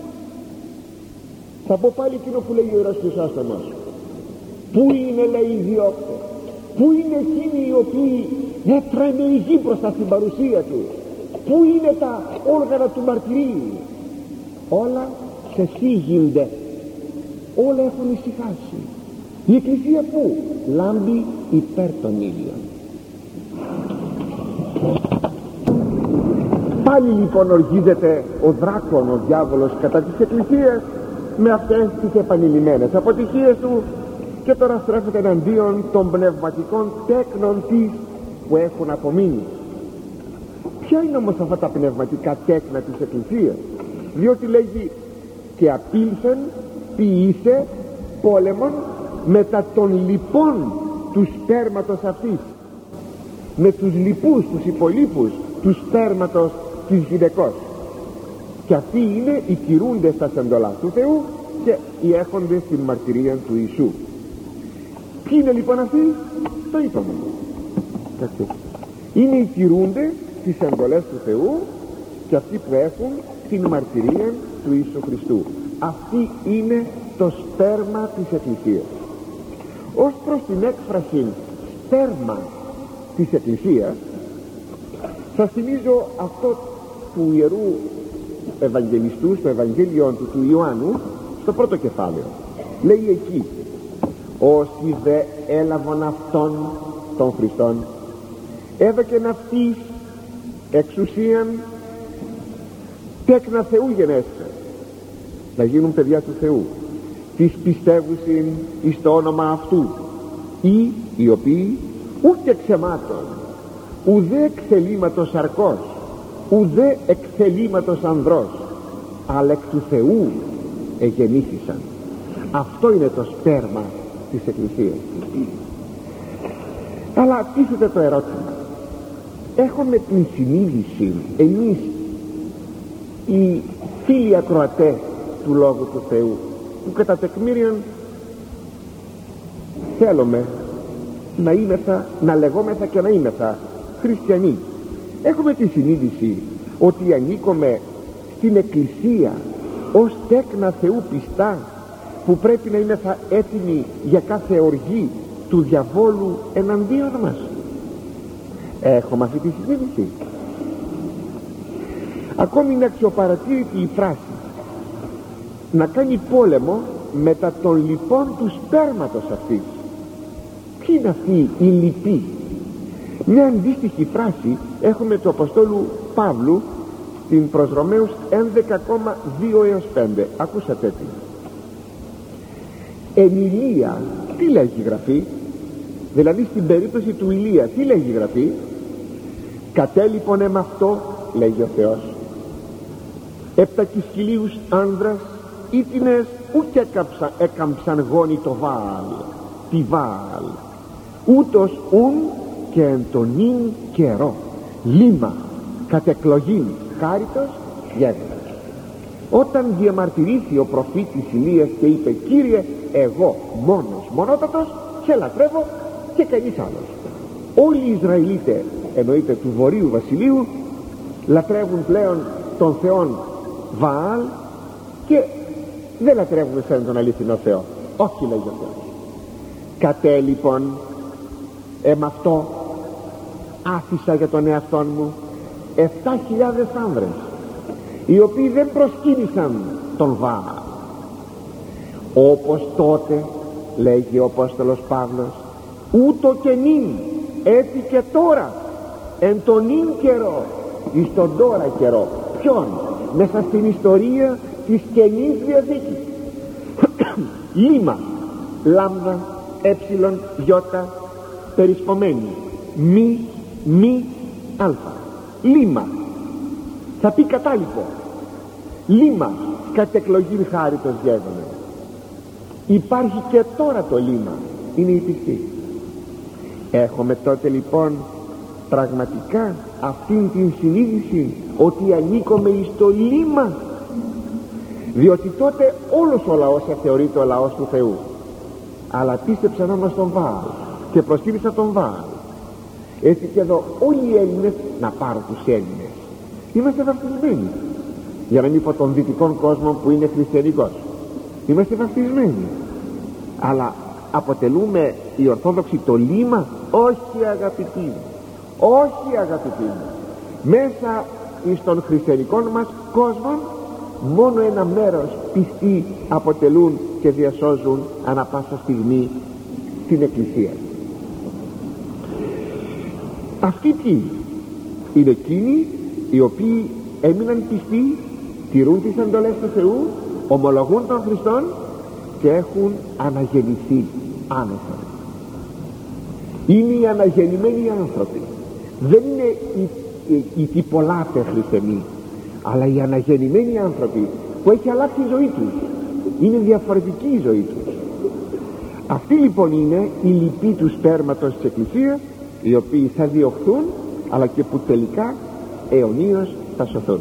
Θα πω πάλι εκείνο που λέει ο Ιερός Χρυσόστομος: πού είναι, λέει, οι διώκτες, πού είναι εκείνοι οι οποίοι έτρεμε η γη μπροστά στην παρουσία του, πού είναι τα όργανα του μαρτυρίου? Όλα ξεσύγονται, όλα έχουν ησυχάσει, Η Εκκλησία που λάμπει υπέρ των ήλιων. Πάλι λοιπόν οργίζεται ο δράκων, ο διάβολος, κατά της Εκκλησίας με αυτές τις επανειλημμένες αποτυχίες του, και τώρα στρέφεται εναντίον των πνευματικών τέκνων της που έχουν απομείνει. Ποια είναι όμως αυτά τα πνευματικά τέκνα της Εκκλησίας? Διότι λέγει και απήλθεν ποιήσε πόλεμον μετά των λοιπών του σπέρματος αυτής, με τους λοιπούς, τους υπολείπους του σπέρματος της γυναικός, και αυτοί είναι οι κηρούντες στα εντολάς του Θεού και οι έχοντες την μαρτυρία του Ιησού. Ποιοι είναι λοιπόν αυτοί? Το είπαμε. Είναι οι κηρούντες τις εντολές του Θεού και αυτοί που έχουν την μαρτυρία του Ιησού Χριστού. Αυτή είναι το σπέρμα της Εκκλησίας. Ως προς την έκφραση σπέρμα της Εκκλησίας, σας θυμίζω αυτό του Ιερού Ευαγγελιστού στο Ευαγγέλιο του, του Ιωάννου, στο πρώτο κεφάλαιο. Λέει εκεί: όσοι δε έλαβαν αυτόν των Χριστών, έδωκεν αυτής εξουσίαν τέκνα Θεού γενέσθαι, να γίνουν παιδιά του Θεού, τις πιστεύουσιν εις το όνομα αυτού, ή οι οποίοι ούτε ξεμάτων, ουδέ εξελίματος αρκός, ουδέ εξελίματος ανδρός, αλλά εκ του Θεού εγεννήθησαν. Αυτό είναι το σπέρμα της Εκκλησίας. Αλλά τίθεται το ερώτημα: έχουμε την συνείδηση εμείς οι φίλοι ακροατές του Λόγου του Θεού, που κατά τεκμήριον θέλουμε να είμεθα, να λεγόμεθα και να είμεθα χριστιανοί, έχουμε τη συνείδηση ότι ανήκουμε στην Εκκλησία ως τέκνα Θεού πιστά, που πρέπει να είμεθα έτοιμοι για κάθε οργή του διαβόλου εναντίον μας? Έχουμε αυτή τη συνείδηση? Ακόμη είναι αξιοπαρατήρητη η φράση να κάνει πόλεμο μετά των λοιπών του σπέρματος αυτής. Ποιοι είναι αυτοί οι λοιποί? Μια αντίστοιχη φράση έχουμε του Αποστόλου Παύλου στην προς Ρωμαίους έντεκα δύο έως πέντε. Ακούσατε τι. Εν Ηλία, τι λέγει η Γραφή? Δηλαδή στην περίπτωση του Ηλία τι λέγει η Γραφή? Κατέλειπον εμ' αυτό, λέγει ο Θεός, επτακις χιλίους άνδρας ήτινες ούτε έκαμψαν, έκαμψαν γόνι το Βάαλ, τη Βάαλ, ούτως ουν και εν τον ίν καιρό λίμα κατ' εκλογήν χάριτος γέγνας. Όταν διαμαρτυρήθη ο προφήτης Ηλίας και είπε: Κύριε, εγώ μόνος μονότατος σε λατρεύω και κανείς άλλος. Όλοι οι Ισραηλίτες, εννοείται του Βορείου Βασιλείου, λατρεύουν πλέον τον Θεόν Βαάλ και δεν λατρεύουν σαν τον αληθινό Θεό. Όχι, λέγει ο Θεός. Κατέ λοιπόν εμ' αυτό άφησα για τον εαυτόν μου εφτά χιλιάδες άνδρες, οι οποίοι δεν προσκύνησαν τον Βάαλ. Όπως τότε, λέγει ο Απόστολος Παύλος, ούτω και νυν, έτσι και τώρα, εν τον νυν καιρό, εις τον τώρα καιρό. Ποιον? Μέσα στην ιστορία της Καινής Διαθήκης. Λίμα, λάμδα, έψιλον, γιώτα, περισπομένη, μη, μη, αλφα. Λίμα, θα πει κατάλοιπο. Λίμα, κατ' εκλογήν χάριτος γέγονε. Υπάρχει και τώρα το λίμα, είναι η πιστή. Έχουμε τότε λοιπόν πραγματικά αυτήν την συνείδηση ότι ανήκουμε εις το λίμα? Διότι τότε όλος ο λαός θεωρείται ο λαός του Θεού, αλλά πίστεψαν όμως τον Βάαλ και προσκύνησαν τον Βάαλ. Έτσι και εδώ όλοι οι Έλληνες, να πάρω τους Έλληνες, είμαστε βαπτισμένοι, για να μην πω των δυτικών κόσμων που είναι χριστιανικός, είμαστε βαπτισμένοι, αλλά αποτελούμε οι Ορθόδοξοι το λίμα? Όχι, αγαπητοί μου, όχι, αγαπητοί μου. Μέσα στον χριστιανικό μας κόσμο μόνο ένα μέρος πιστοί αποτελούν και διασώζουν ανα πάσα στιγμή στην Εκκλησία. Αυτοί ποιοι είναι? Εκείνοι οι οποίοι έμειναν πιστοί, τηρούν τις εντολές του Θεού, ομολογούν τον Χριστόν και έχουν αναγεννηθεί άνωθεν. Είναι οι αναγεννημένοι άνθρωποι. Δεν είναι οι, οι, οι τυπολάτε χριστιανοί, αλλά οι αναγεννημένοι άνθρωποι που έχει αλλάξει η ζωή τους. Είναι διαφορετική η ζωή τους. Αυτοί λοιπόν είναι οι λοιποί του σπέρματος της Εκκλησίας, οι οποίοι θα διωχθούν, αλλά και που τελικά αιωνίως θα σωθούν.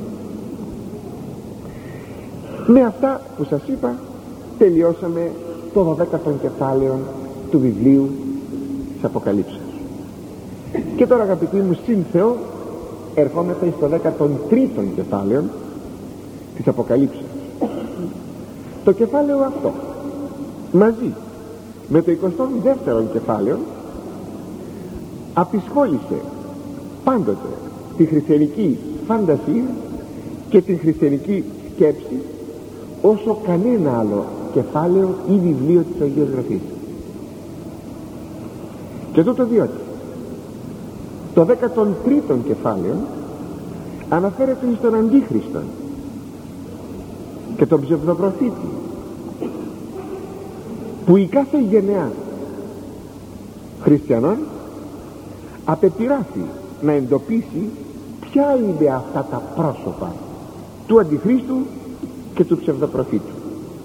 Με αυτά που σας είπα τελειώσαμε το δωδέκατο κεφάλαιο του βιβλίου της Αποκαλύψεως. Και τώρα, αγαπητοί μου, συν Θεό, ερχόμαστε στο δέκατο τρίτο κεφάλαιο της Αποκαλύψεως. Το κεφάλαιο αυτό μαζί με το εικοστό δεύτερο κεφάλαιο απεισχόλησε πάντοτε τη χριστιανική φαντασία και την χριστιανική σκέψη όσο κανένα άλλο κεφάλαιο ή βιβλίο της Αγίας Γραφής. Και τούτο διότι το δέκατο τρίτο κεφάλαιο αναφέρεται στον Αντίχριστο και τον ψευδοπροφήτη, που η κάθε γενεά χριστιανών απεπειράθη να εντοπίσει ποια είναι αυτά τα πρόσωπα του Αντιχρίστου και του ψευδοπροφήτου.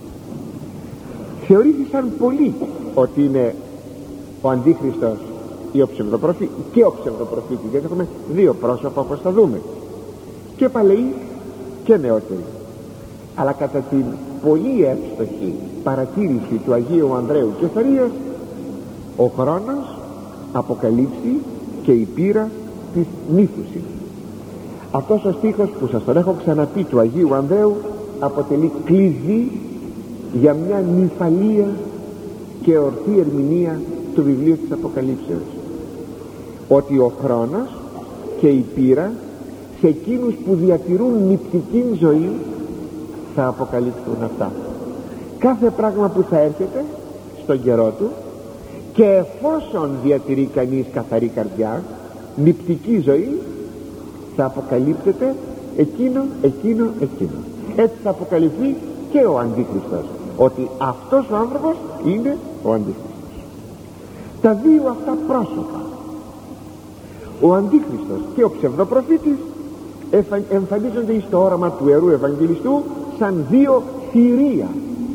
Θεωρήθησαν πολλοί ότι είναι ο Αντίχριστος ή ο ψευδοπροφή, και ο ψευδοπροφήτης, γιατί έχουμε δύο πρόσωπα όπως θα δούμε, και παλαιοί και νεότεροι. Αλλά κατά την πολύ εύστοχη παρατήρηση του Αγίου Ανδρέου Κεσαρίας, ο χρόνος αποκαλύψει και η πείρα της νύφουσης. Αυτός ο στίχος που σας τον έχω ξαναπεί του Αγίου Ανδρέου αποτελεί κλειδί για μια νυφαλία και ορθή ερμηνεία του βιβλίου της Αποκαλύψεως, ότι ο χρόνος και η πείρα σε εκείνους που διατηρούν νηπτική ζωή θα αποκαλύψουν αυτά. Κάθε πράγμα που θα έρχεται στον καιρό του, και εφόσον διατηρεί κανείς καθαρή καρδιά, νηπτική ζωή, θα αποκαλύπτεται εκείνο, εκείνο, εκείνο. Έτσι θα αποκαλυφθεί και ο Αντίχριστος, ότι αυτός ο άνθρωπος είναι ο Αντίχριστος. Τα δύο αυτά πρόσωπα, ο Αντίχριστος και ο ψευδοπροφήτης, εμφανίζονται στο όραμα του Ιερού Ευαγγελιστού σαν δύο θηρία.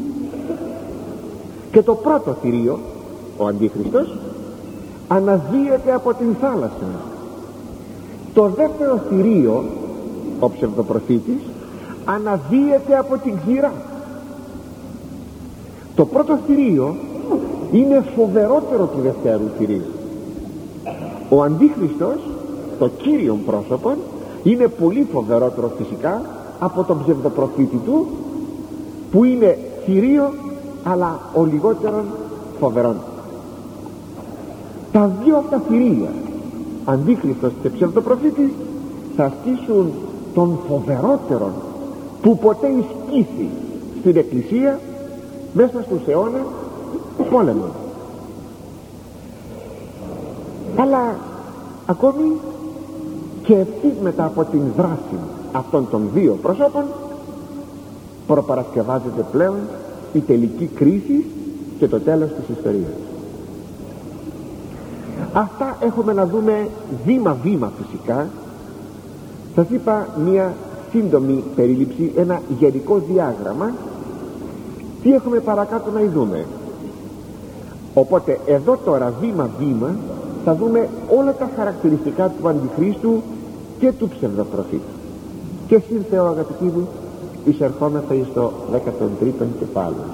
Και το πρώτο θηρίο, ο Αντίχριστος, αναδύεται από την θάλασσα. Το δεύτερο θηρίο, ο ψευδοπροφήτης, αναδύεται από την ξηρά. Το πρώτο θηρίο είναι φοβερότερο του δευτέρου θηρίου. Ο Αντίχριστος, το κύριο πρόσωπο, είναι πολύ φοβερότερο φυσικά από τον ψευδοπροφήτη του, που είναι θηρίο αλλά ο λιγότερον φοβερόν. Τα δύο αυτά θηρία, Αντίχριστος και ψευδοπροφήτης, θα ασκήσουν τον φοβερότερον που ποτέ ισκήθη στην Εκκλησία μέσα στους αιώνες πόλεμο. Αλλά ακόμη και ευθύς μετά από την δράση αυτών των δύο προσώπων προπαρασκευάζεται πλέον η τελική κρίση και το τέλος της ιστορίας. Αυτά έχουμε να δούμε βήμα βήμα φυσικά. Σας είπα μια σύντομη περίληψη, ένα γενικό διάγραμμα. Τι έχουμε παρακάτω να δούμε. Οπότε εδώ τώρα βήμα βήμα θα δούμε όλα τα χαρακτηριστικά του Αντιχρίστου και του ψευδοπροφήτη. Και συν Θεό, αγαπητοί μου, εισερχόμεθα στο δέκατο τρίτο κεφάλαιο.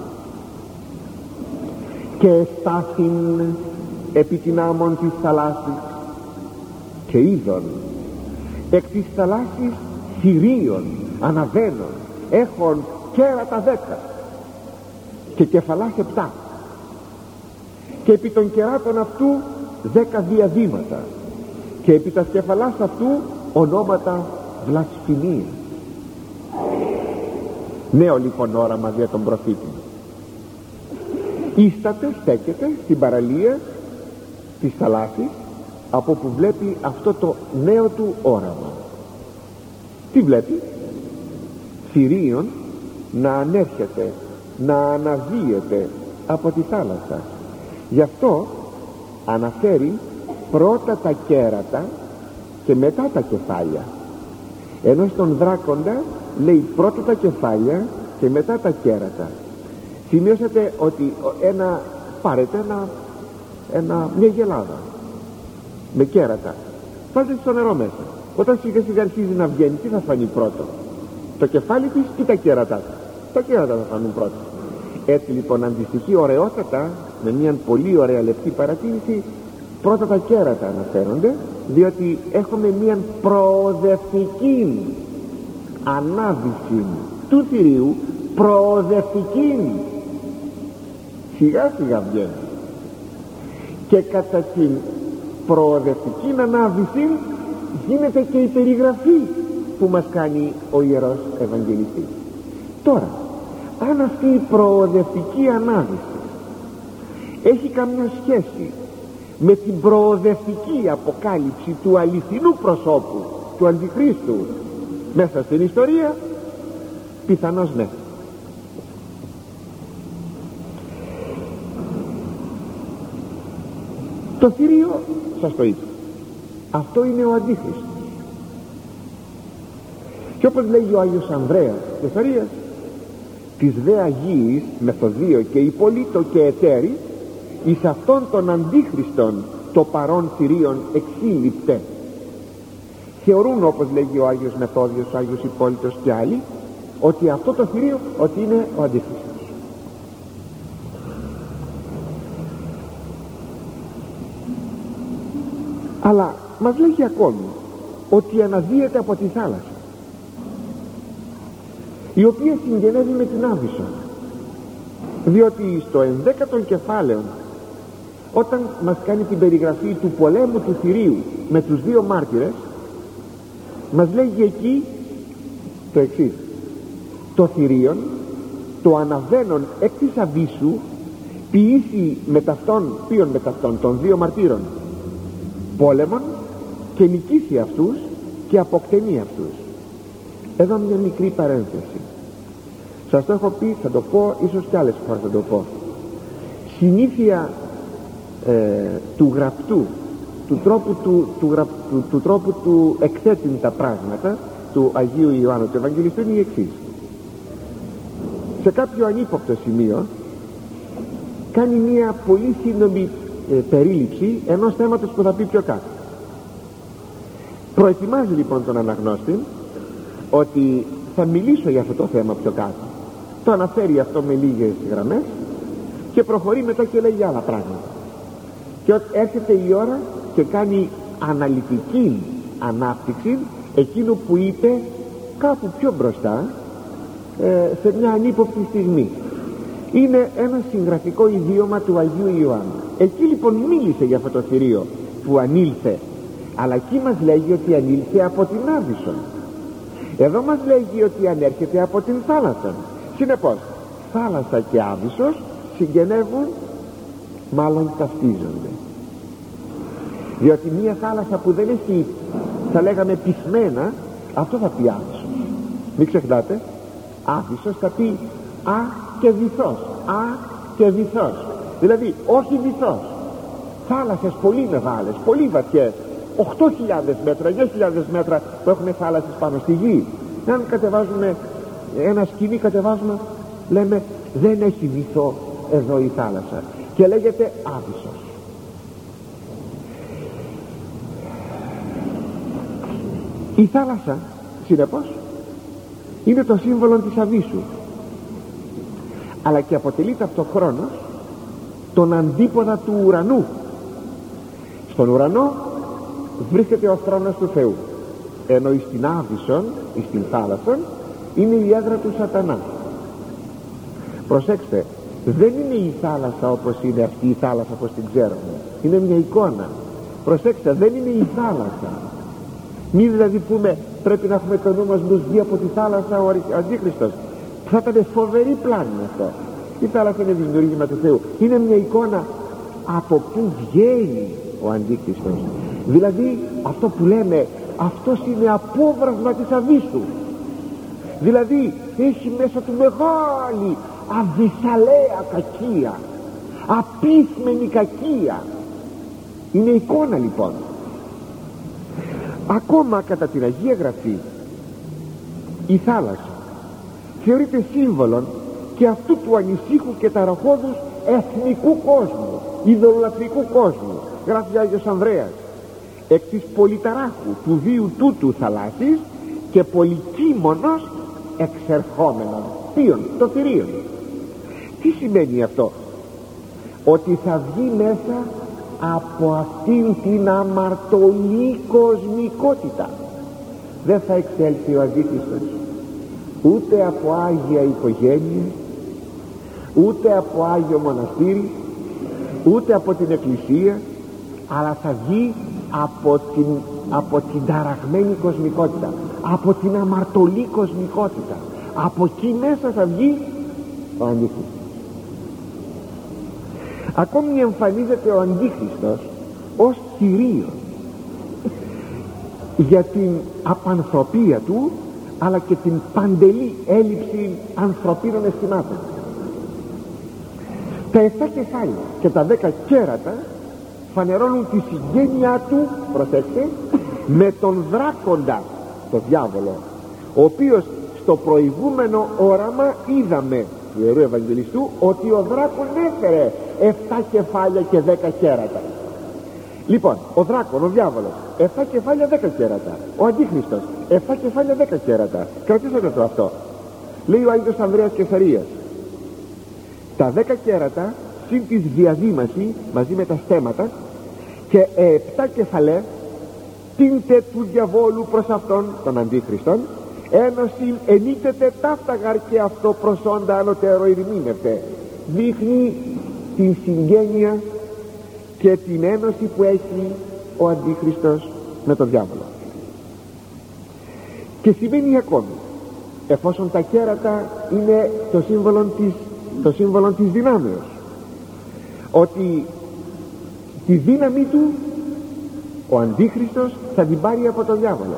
Και στάθην επί την άμμον της θαλάσσης, και είδον εκ της θαλάσσης θηρίων αναβαίνων, έχων κέρατα δέκα και κεφαλάς επτά, και επί των κεράτων αυτού δέκα διαδήματα, και επί τας κεφαλάς αυτού ονόματα βλασφημία. Νέο λοιπόν όραμα δια τον προφήτη. Ίσταται, στέκεται στην παραλία της θαλάσσης, από που βλέπει αυτό το νέο του όραμα. Τι βλέπει? Θηρίον να ανέρχεται, να αναδύεται από τη θάλασσα. Γι' αυτό αναφέρει πρώτα τα κέρατα και μετά τα κεφάλια, ενώ στον δράκοντα λέει πρώτα τα κεφάλια και μετά τα κέρατα. Σημειώσατε ότι ένα, πάρετε ένα, ένα, μια γελάδα με κέρατα, βάλτε στο νερό μέσα. Όταν σιγά σιγά αρχίζει να βγαίνει, τι θα φανεί πρώτο? Το κεφάλι της ή τα κέρατα? Τα κέρατα θα φανούν πρώτο. Έτσι λοιπόν αντιστοιχεί ωραιότατα, με μια πολύ ωραία λεπτή παρατήρηση, πρώτα τα κέρατα αναφέρονται, διότι έχουμε μια προοδευτική ανάδυση του θηρίου, προοδευτική, σιγά σιγά βγαίνει, και κατά την προοδευτική ανάδυση γίνεται και η περιγραφή που μας κάνει ο Ιερός Ευαγγελιστής. Τώρα, αν αυτή η προοδευτική ανάδυση έχει καμιά σχέση με την προοδευτική αποκάλυψη του αληθινού προσώπου του Αντιχρίστου μέσα στην ιστορία, πιθανώς ναι. Το θηρίο, σας το είπα, αυτό είναι ο Αντίχριστος. Και όπως λέγει ο Άγιος Ανδρέας Κεσαρίας, της δε Αγίης Μεθοδείο και Υπολίτω και Εταίρη, εις αυτόν τον Αντίχριστον το παρόν θηρίον εξήλιπτε. Θεωρούν, όπως λέγει ο Άγιος Μεθόδιος, ο Άγιος Υπόλιτος και άλλοι, ότι αυτό το θηρίο ότι είναι ο Αντίχριστος. Αλλά μας λέγει ακόμη ότι αναδύεται από τη θάλασσα, η οποία συγγενεύει με την Άβυσσο, διότι στο ενδέκατο κεφάλαιο, όταν μας κάνει την περιγραφή του πολέμου του θηρίου με τους δύο μάρτυρες, μας λέγει εκεί το εξής: το θηρίον το αναβαίνον εκ της Αβύσσου ποιήσει με ταυτόν, ποιον με ταυτόν των δύο μαρτύρων πόλεμον, και νικήσει αυτούς και αποκτενεί αυτούς. Εδώ μια μικρή παρένθεση, σας το έχω πει, θα το πω ίσως κι άλλες φορές θα το πω. Συνήθεια ε, του γραπτού, του τρόπου του, του, γραπ, του, του, τρόπου του εκθέτουν τα πράγματα του Αγίου Ιωάννου του Ευαγγελιστού είναι η εξής: σε κάποιο ανύποπτο σημείο κάνει μια πολύ σύντομη ε, περίληψη ενός θέματος που θα πει πιο κάτω. Προετοιμάζει λοιπόν τον αναγνώστη ότι θα μιλήσω για αυτό το θέμα πιο κάτω. Το αναφέρει αυτό με λίγες γραμμές και προχωρεί μετά και λέει άλλα πράγματα. Και έρχεται η ώρα και κάνει αναλυτική ανάπτυξη εκείνου που είπε κάπου πιο μπροστά, ε, σε μια ανύποπτη στιγμή. Είναι ένα συγγραφικό ιδίωμα του Αγίου Ιωάννου. Εκεί λοιπόν μίλησε για αυτό το θηρίο που ανήλθε, αλλά εκεί μας λέγει ότι ανήλθε από την Άβυσσο. Εδώ μας λέγει ότι ανέρχεται από την θάλασσα. Συνεπώς θάλασσα και Άβυσσος συγγενεύουν, μάλλον ταυτίζονται, διότι μια θάλασσα που δεν έχει, θα λέγαμε, πυθμένα, αυτό θα πει Άβυσσος. Μην ξεχνάτε, Άβυσσος θα πει α και βυθός, α και βυθός, δηλαδή όχι βυθός. Θάλασσες πολύ μεγάλες, πολύ βαθιές, οκτώ χιλιάδες μέτρα, εννιά χιλιάδες μέτρα που έχουμε θάλασσες πάνω στη γη. Αν κατεβάζουμε ένα σκηνή, κατεβάζουμε, λέμε δεν έχει βυθό εδώ η θάλασσα και λέγεται Άβυσσος. Η θάλασσα συνεπώς είναι το σύμβολο της Αβύσσου, αλλά και αποτελεί ταυτοχρόνως τον αντίποδα του ουρανού. Στον ουρανό βρίσκεται ο θρόνος του Θεού, ενώ στην Άβυσσον, στην θάλασσα, είναι η έδρα του Σατανά. Προσέξτε, δεν είναι η θάλασσα όπως είναι αυτή η θάλασσα όπως την ξέρουμε, είναι μια εικόνα. Προσέξτε, δεν είναι η θάλασσα. Μη δηλαδή πούμε πρέπει να έχουμε το νου μας μους βγει από τη θάλασσα ο Αντίχριστος. Θα ήταν φοβερή πλάνη αυτό. Η θάλασσα είναι δημιούργημα του Θεού. Είναι μια εικόνα από πού βγαίνει ο Αντίχριστος. Δηλαδή αυτό που λέμε, αυτός είναι απόβρασμα της αβύσσου. Δηλαδή έχει μέσα του μεγάλη αβυσσαλαία κακία, απίθμενη κακία. Είναι εικόνα λοιπόν. Ακόμα κατά την Αγία Γραφή η θάλασσα θεωρείται σύμβολον και αυτού του ανησύχου και ταραχώδους εθνικού κόσμου, ειδωλολατρικού κόσμου. Γράφει ο Άγιος Ανδρέας, εκ της πολυταράχου του βίου τούτου θαλάσσης και πολυκύμωνος εξερχόμενον. Ποιον? Το θηρίον. Τι σημαίνει αυτό? Ότι θα βγει μέσα από αυτήν την αμαρτωλή κοσμικότητα. Δεν θα εξέλθει ο Αντίχριστος ούτε από Άγια οικογένεια, ούτε από Άγιο μοναστήρι, ούτε από την Εκκλησία, αλλά θα βγει από την, από την ταραγμένη κοσμικότητα, από την αμαρτωλή κοσμικότητα. Από εκεί μέσα θα βγει ο Αντίχριστος. Ακόμη εμφανίζεται ο Αντίχριστος ως θηρίο για την απανθρωπία του, αλλά και την παντελή έλλειψη ανθρωπίνων αισθημάτων. Τα εφτά κεφάλια και τα δέκα κέρατα φανερώνουν τη συγγένειά του, προσέξτε, με τον δράκοντα, το διάβολο, ο οποίος στο προηγούμενο όραμα είδαμε του Ιερού Ευαγγελιστού ότι ο δράκον έφερε εφτά κεφάλια και δέκα κέρατα. Λοιπόν, ο δράκον, ο διάβολος, εφτά κεφάλια, δέκα κέρατα. Ο Αντίχριστος, εφτά κεφάλια, δέκα κέρατα. Κρατήσατε το αυτό. Λέει ο Άγιος Ανδρέας Κεσαρίας, τα δέκα κέρατα συν της διαδήμαση μαζί με τα στέματα και επτά κεφαλέ τίντε του διαβόλου προς αυτόν τον Αντίχριστον, ένωση ενίκεται ταύταγαρ και αυτό προσόντα ανωτέρω ειρημήνευτε. Δείχνει την συγγένεια και την ένωση που έχει ο Αντίχριστος με τον διάβολο. Και σημαίνει ακόμη, εφόσον τα κέρατα είναι το σύμβολο της, το σύμβολο της δυνάμεως, ότι τη δύναμη του ο Αντίχριστος θα την πάρει από τον διάβολο.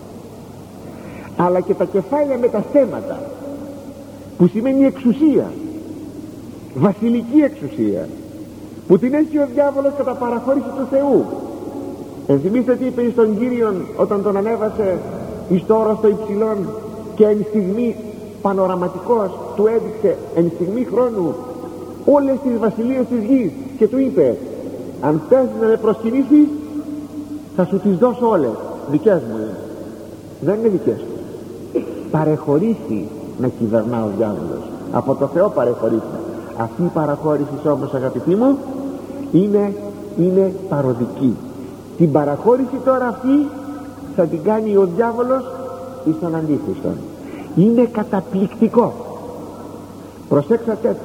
Αλλά και τα κεφάλια με τα στέματα, που σημαίνει εξουσία, βασιλική εξουσία, που την έχει ο διάβολος κατά παραχώρηση του Θεού. Ενθυμίστε τι είπε στον Κύριον όταν τον ανέβασε εις το όρος το υψηλόν και εν στιγμή πανοραματικός του έδειξε εν στιγμή χρόνου όλες τις βασιλείες της γης και του είπε, αν θες να με προσκυνήσεις θα σου τις δώσω όλες, δικές μου είναι. Δεν είναι δικές του. Παρεχωρήσει να κυβερνά ο διάβολος, από το Θεό παρεχωρήσει. Αυτή η παραχώρηση όμως, αγαπητοί μου, είναι, είναι παροδική. Την παραχώρηση τώρα αυτή θα την κάνει ο διάβολος εις τον Αντίχριστον. Είναι καταπληκτικό. Προσέξατε το.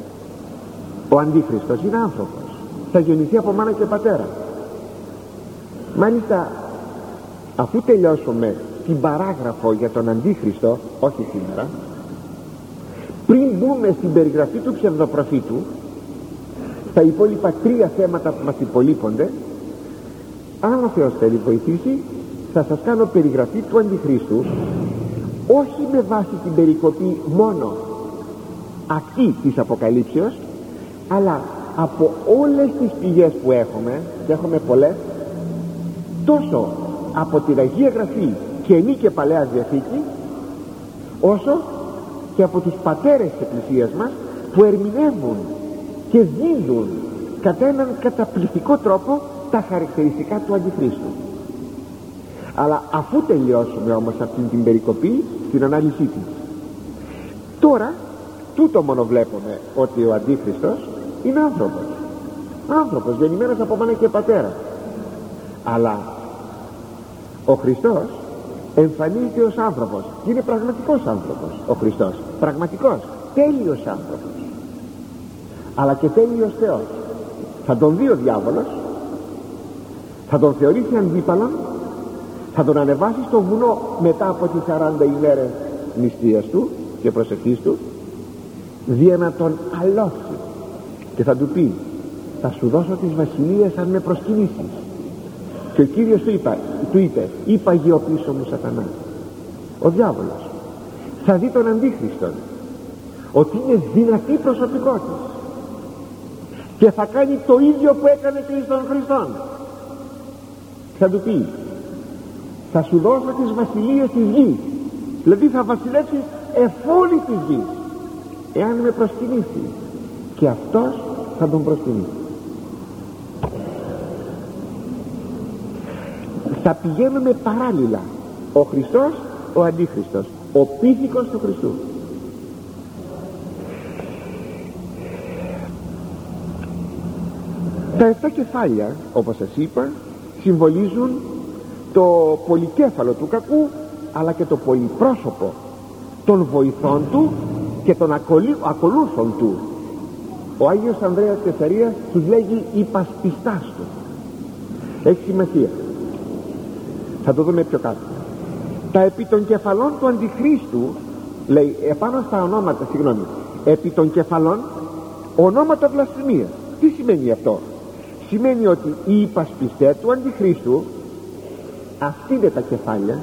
Ο Αντίχριστος είναι άνθρωπος, θα γεννηθεί από μάνα και πατέρα. Μάλιστα, αφού τελειώσουμε την παράγραφο για τον Αντίχριστο, όχι σήμερα, πριν μπούμε στην περιγραφή του ψευδοπροφήτου, στα υπόλοιπα τρία θέματα που μας υπολείπονται, αν ο Θεός θέλει βοηθήσει, θα σας κάνω περιγραφή του Αντιχρίστου, όχι με βάση την περικοπή μόνο αυτή της Αποκαλύψεως, αλλά από όλες τις πηγές που έχουμε, και έχουμε πολλές, τόσο από την Αγία Γραφή Καινή και Παλαιά Διαθήκη, όσο και από τους πατέρες της Εκκλησίας μας, που ερμηνεύουν και δίδουν κατά έναν καταπληκτικό τρόπο τα χαρακτηριστικά του Αντιχρίστου. Αλλά αφού τελειώσουμε όμως αυτήν την περικοπή, την ανάλυση της, τώρα τούτο μόνο βλέπουμε, ότι ο Αντίχριστος είναι άνθρωπος, άνθρωπος γεννημένος από μάνα και πατέρα. Αλλά ο Χριστός εμφανίζεται ως άνθρωπος, είναι πραγματικός άνθρωπος ο Χριστός, πραγματικός, τέλειος άνθρωπος, αλλά και τέλειος Θεός. Θα τον δει ο διάβολος, θα τον θεωρήσει αντίπαλον, θα τον ανεβάσει στο βουνό μετά από τις σαράντα ημέρες νηστείας του και προσευχής του, δια να τον αλώσει, και θα του πει θα σου δώσω τις βασιλείες αν με προσκυνήσεις. Και ο Κύριος του, είπα, του είπε είπα γε ο πίσω μου Σατανά. Ο διάβολος θα δει τον Αντίχριστον ότι είναι δυνατή προσωπικότητα και θα κάνει το ίδιο που έκανε και στον Χριστόν. Θα του πει θα σου δώσω τις βασιλείες της γης, δηλαδή θα βασιλεύσεις εφόλη της γης εάν με προσκυνήσει, και αυτός θα τον προσκυνήσει. Θα πηγαίνουμε παράλληλα, ο Χριστός, ο Αντίχριστος, ο πίθηκος του Χριστού. Τα εφτά κεφάλια, όπως σας είπα, συμβολίζουν το πολυκέφαλο του κακού, αλλά και το πολυπρόσωπο των βοηθών του και των ακολούθων του. Ο Άγιος Ανδρέας Κεσαρίας τους λέγει υπασπιστάς του. Έχει σημασία, θα το δούμε πιο κάτω. Τα επί των κεφαλών του Αντιχρίστου, λέει επάνω στα ονόματα, συγγνώμη, επί των κεφαλών ονόματα βλασφημίας. Τι σημαίνει αυτό? Σημαίνει ότι οι υπασπιστές του Αντιχρίστου, αυτοί είναι τα κεφάλια.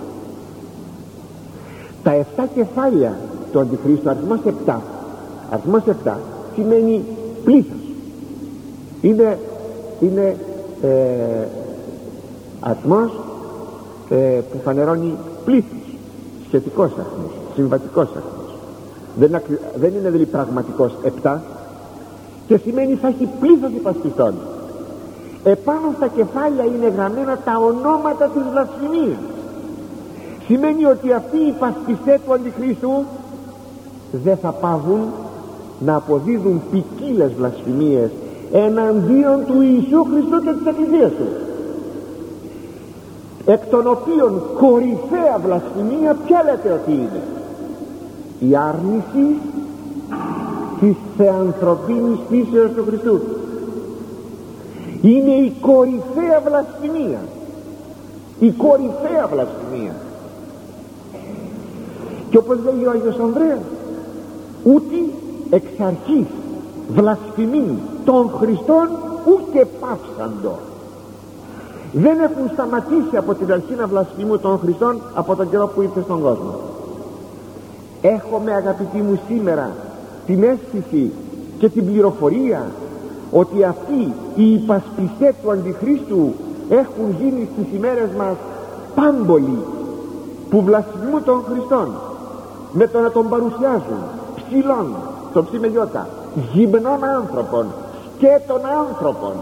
Τα εφτά κεφάλια του Αντιχρίστου, αριθμός επτά, αριθμός επτά σημαίνει πλήθος. Είναι, είναι ε, αριθμός ε, που φανερώνει πλήθος, σχετικός αριθμός, συμβατικός αριθμός. Δεν, δεν είναι δηλαδή πραγματικός επτά, και σημαίνει θα έχει πλήθος υπασπιστών. Επάνω στα κεφάλια είναι γραμμένα τα ονόματα της βλασφημίας. Σημαίνει ότι αυτοί οι υπασπιστές του Αντιχρίστου δεν θα πάβουν να αποδίδουν ποικίλες βλασφημίες εναντίον του Ιησού Χριστού και της Εκκλησίας του, εκ των οποίων κορυφαία βλασφημία ποια λέτε ότι είναι? Η άρνηση της θεανθρωπίνης φύσεως του Χριστού. Είναι η κορυφαία βλασφημία, η κορυφαία βλασφημία. Και όπως λέει ο Άγιος Ανδρέας, ούτι εξ αρχής βλασφημεί των Χριστών ούτε πάυσαντο. Δεν έχουν σταματήσει από την αρχή να βλασφημούν των Χριστών από τον καιρό που ήρθε στον κόσμο. Έχουμε, αγαπητοί μου, σήμερα την αίσθηση και την πληροφορία ότι αυτοί οι υπασπιστές του Αντιχρίστου έχουν γίνει στις ημέρες μας πάμπολοι που βλασφημούν των Χριστών με το να τον παρουσιάζουν ψηλών, το ψι με γιώτα, γυμνών άνθρωπων, σκέτων άνθρωπων,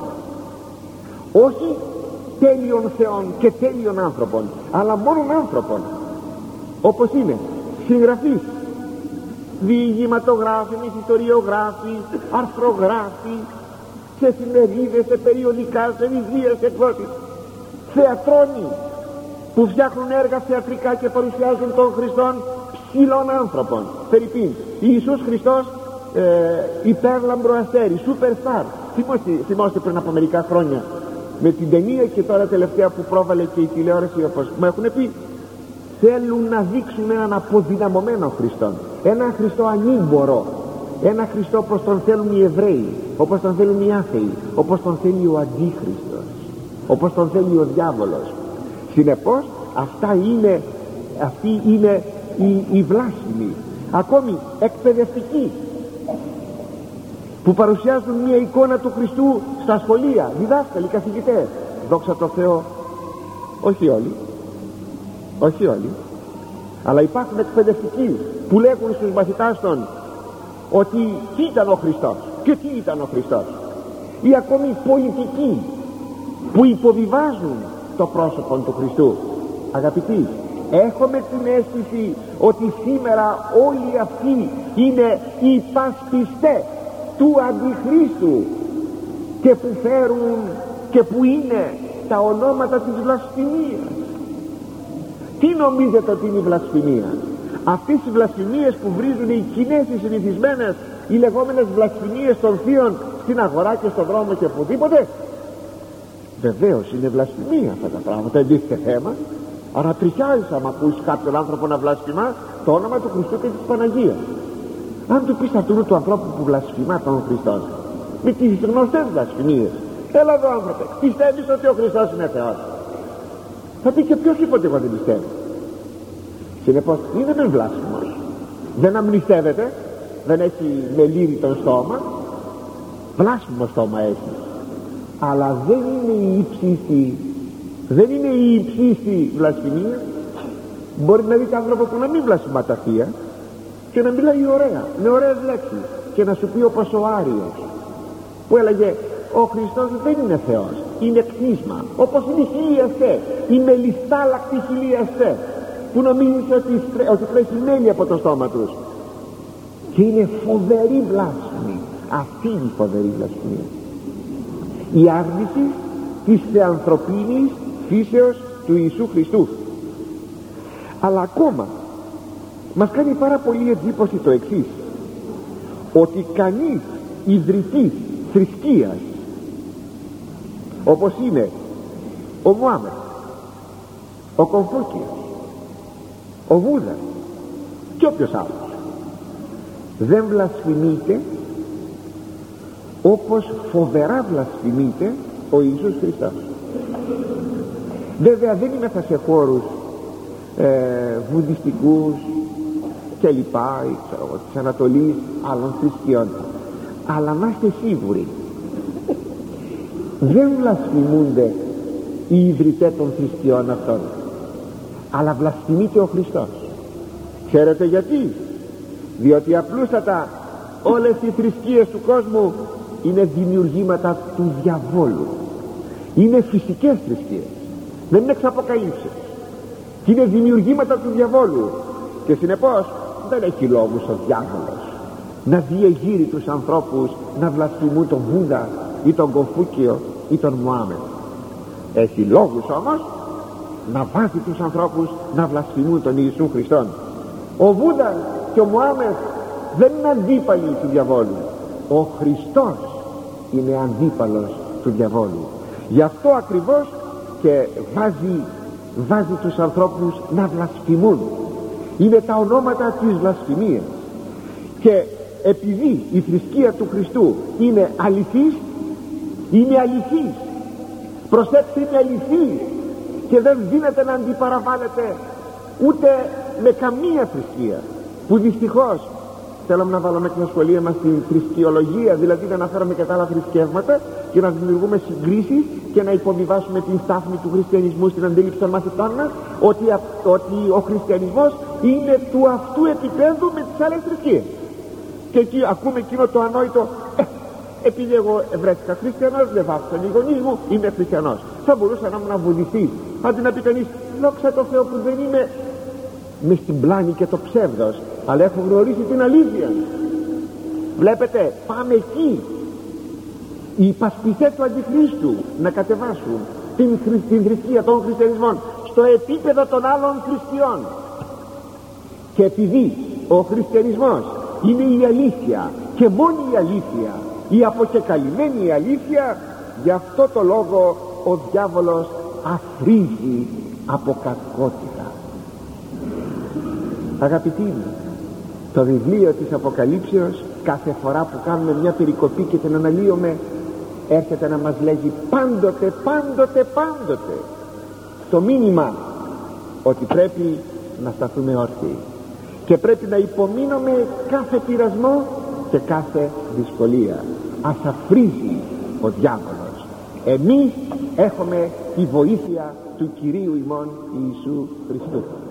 όχι τέλειων θεών και τέλειων άνθρωπων, αλλά μόνον άνθρωπων, όπως είναι συγγραφείς, διηγηματογράφοι, μυθιστοριογράφοι, αρθρογράφοι, σε εφημερίδες, σε περιοδικά, σε βιβλία, σε εκδόσεις, θεατρώνοι που φτιάχνουν έργα θεατρικά και παρουσιάζουν τον Χριστόν ψηλών άνθρωπων. Φερρυπίν, Ιησούς Χριστός, ε, υπέρλαμπρο αστέρι, σούπερ στάρ. Θυμόστε, θυμόστε πριν από μερικά χρόνια με την ταινία και τώρα τελευταία που πρόβαλε και η τηλεόραση, όπως μου έχουν πει, θέλουν να δείξουν έναν αποδυναμωμένο Χριστόν, έναν Χριστό ανήμπορο, ένα Χριστό όπως τον θέλουν οι Εβραίοι, όπως τον θέλουν οι άθεοι, όπως τον θέλει ο Αντίχριστος, όπως τον θέλει ο διάβολος. Συνεπώς αυτά είναι, αυτοί είναι οι, οι βλάσφημοι, ακόμη εκπαιδευτικοί, που παρουσιάζουν μια εικόνα του Χριστού στα σχολεία, διδάσκαλοι, καθηγητές. Δόξα τω Θεώ, όχι όλοι, όχι όλοι, αλλά υπάρχουν εκπαιδευτικοί που λέγουν στους μαθητάς των ότι τι ήταν ο Χριστός και τι ήταν ο Χριστός, ή ακόμη πολιτικοί που υποβιβάζουν το πρόσωπο του Χριστού. Αγαπητοί, έχουμε την αίσθηση ότι σήμερα όλοι αυτοί είναι υπασπιστές του Αντιχρίστου και που φέρουν και που είναι τα ονόματα της βλασφημίας. Τι νομίζετε ότι είναι η βλασφημία? Αυτές οι βλασφημίες που βρίζουν οι κοινές, οι συνηθισμένες, οι λεγόμενες βλασφημίες των θείων στην αγορά και στον δρόμο και οπουδήποτε, βεβαίως είναι βλασφημία αυτά τα πράγματα, εντύχεται θέμα. Ανατριχιάζεις άμα ακούσεις κάποιον άνθρωπο να βλασφημά το όνομα του Χριστού και της Παναγίας. Αν του πεις αυτού του ανθρώπου που βλασφημά τον Χριστό με τις γνωστές βλασφημίες, έλα εδώ άνθρωπε, πιστεύεις ότι ο Χριστός είναι Θεός? Θα πει και ποιος είπε ότι εγώ δεν πιστεύω? Συνεπώς είναι μεν βλάσφημος, δεν αμνηστεύεται, δεν έχει μελήρη τον στόμα, βλάσφημο στόμα έχει, αλλά δεν είναι η ύψιστη, δεν είναι η ύψιστη βλασφημία. Μπορεί να δει άνθρωπο που να μην βλασφημά τα θεία και να μιλάει ωραία, με ωραίες λέξεις, και να σου πει όπως ο Άριος που έλεγε ο Χριστός δεν είναι Θεός, είναι κτίσμα, όπως είναι οι χιλιαστές, η μελιστάλακτη χιλιαστές που νομίζεις ότι, ότι τρέχει μέλι από το στόμα τους, και είναι φοβερή βλάσφημη. Αυτή είναι η φοβερή βλασφημία, η άρνηση της θεανθρωπίνης φύσεως του Ιησού Χριστού. Αλλά ακόμα μας κάνει πάρα πολύ εντύπωση το εξής, ότι κανείς ιδρυτής θρησκείας όπως είναι ο Μωάμεθ, ο Κομφούκιος, ο Βούδας και όποιος άλλος δεν βλασφημείται όπως φοβερά βλασφημείται ο Ιησούς Χριστός. Βέβαια δεν είμαστε σε χώρους ε, βουδιστικούς και λοιπά, ξέρω, της Ανατολής, άλλων θρησκειών, αλλά να είστε σίγουροι δεν βλασφημούνται οι ιδρυτές των θρησκειών αυτών, αλλά βλασφημείται ο Χριστός. Ξέρετε γιατί? Διότι απλούστατα όλες οι θρησκείες του κόσμου είναι δημιουργήματα του διαβόλου, είναι φυσικές θρησκείες, δεν είναι εξαποκαλύψεις, και είναι δημιουργήματα του διαβόλου, και συνεπώς δεν έχει λόγους ο διάβολος να διεγείρει τους ανθρώπους να βλασφημούν τον Βούδα ή τον Κομφούκιο ή τον Μωάμεθ. Έχει λόγους όμως να βάζει τους ανθρώπους να βλασφημούν τον Ιησού Χριστόν. Ο Βούδα και ο Μωάμεθ δεν είναι αντίπαλοι του διαβόλου, ο Χριστός είναι αντίπαλος του διαβόλου. Γι' αυτό ακριβώς και βάζει, βάζει τους ανθρώπους να βλασφημούν. Είναι τα ονόματα της βλασφημίας, και επειδή η θρησκεία του Χριστού είναι αληθής, είναι αληθής, προσέξτε, είναι αληθής, και δεν δύναται να αντιπαραβάλλεται ούτε με καμία θρησκεία, που δυστυχώς θέλουμε να βάλουμε την ασχολία μας στην θρησκειολογία, δηλαδή να αναφέρουμε και τα άλλα θρησκεύματα και να δημιουργούμε συγκρίσεις και να υποβιβάσουμε την στάθμη του χριστιανισμού στην αντίληψη των μαθητών μας ότι, ότι ο χριστιανισμός είναι του αυτού επίπεδου με τις άλλες θρησκείες. Και εκεί ακούμε εκείνο το ανόητο, ε, επειδή εγώ βρέθηκα χριστιανός, δεν βάφτισαν οι γονείς μου, είμαι χριστιανός. Θα μπορούσα να ήμουν βουδιστής. Αντί να πει κανείς, δόξα τω Θεώ που δεν είμαι με στην πλάνη και το ψεύδος, αλλά έχω γνωρίσει την αλήθεια. Βλέπετε, πάμε εκεί οι υπασπιστές του Αντιχρίστου να κατεβάσουν την, την θρησκεία των χριστιανισμών στο επίπεδο των άλλων θρησκειών. Και επειδή ο χριστιανισμός είναι η αλήθεια και μόνο η αλήθεια, η αποκεκαλυμμένη αλήθεια, γι' αυτό το λόγο ο διάβολος αφρίζει από κακότητα. Αγαπητοί μου, το βιβλίο της Αποκαλύψεως, κάθε φορά που κάνουμε μια περικοπή και την αναλύουμε, έρχεται να μας λέγει πάντοτε, πάντοτε, πάντοτε το μήνυμα ότι πρέπει να σταθούμε όρθιοι και πρέπει να υπομείνουμε κάθε πειρασμό και κάθε δυσκολία. Ας αφρίζει ο διάβολος. Εμείς έχουμε τη βοήθεια του Κυρίου ημών Ιησού Χριστού.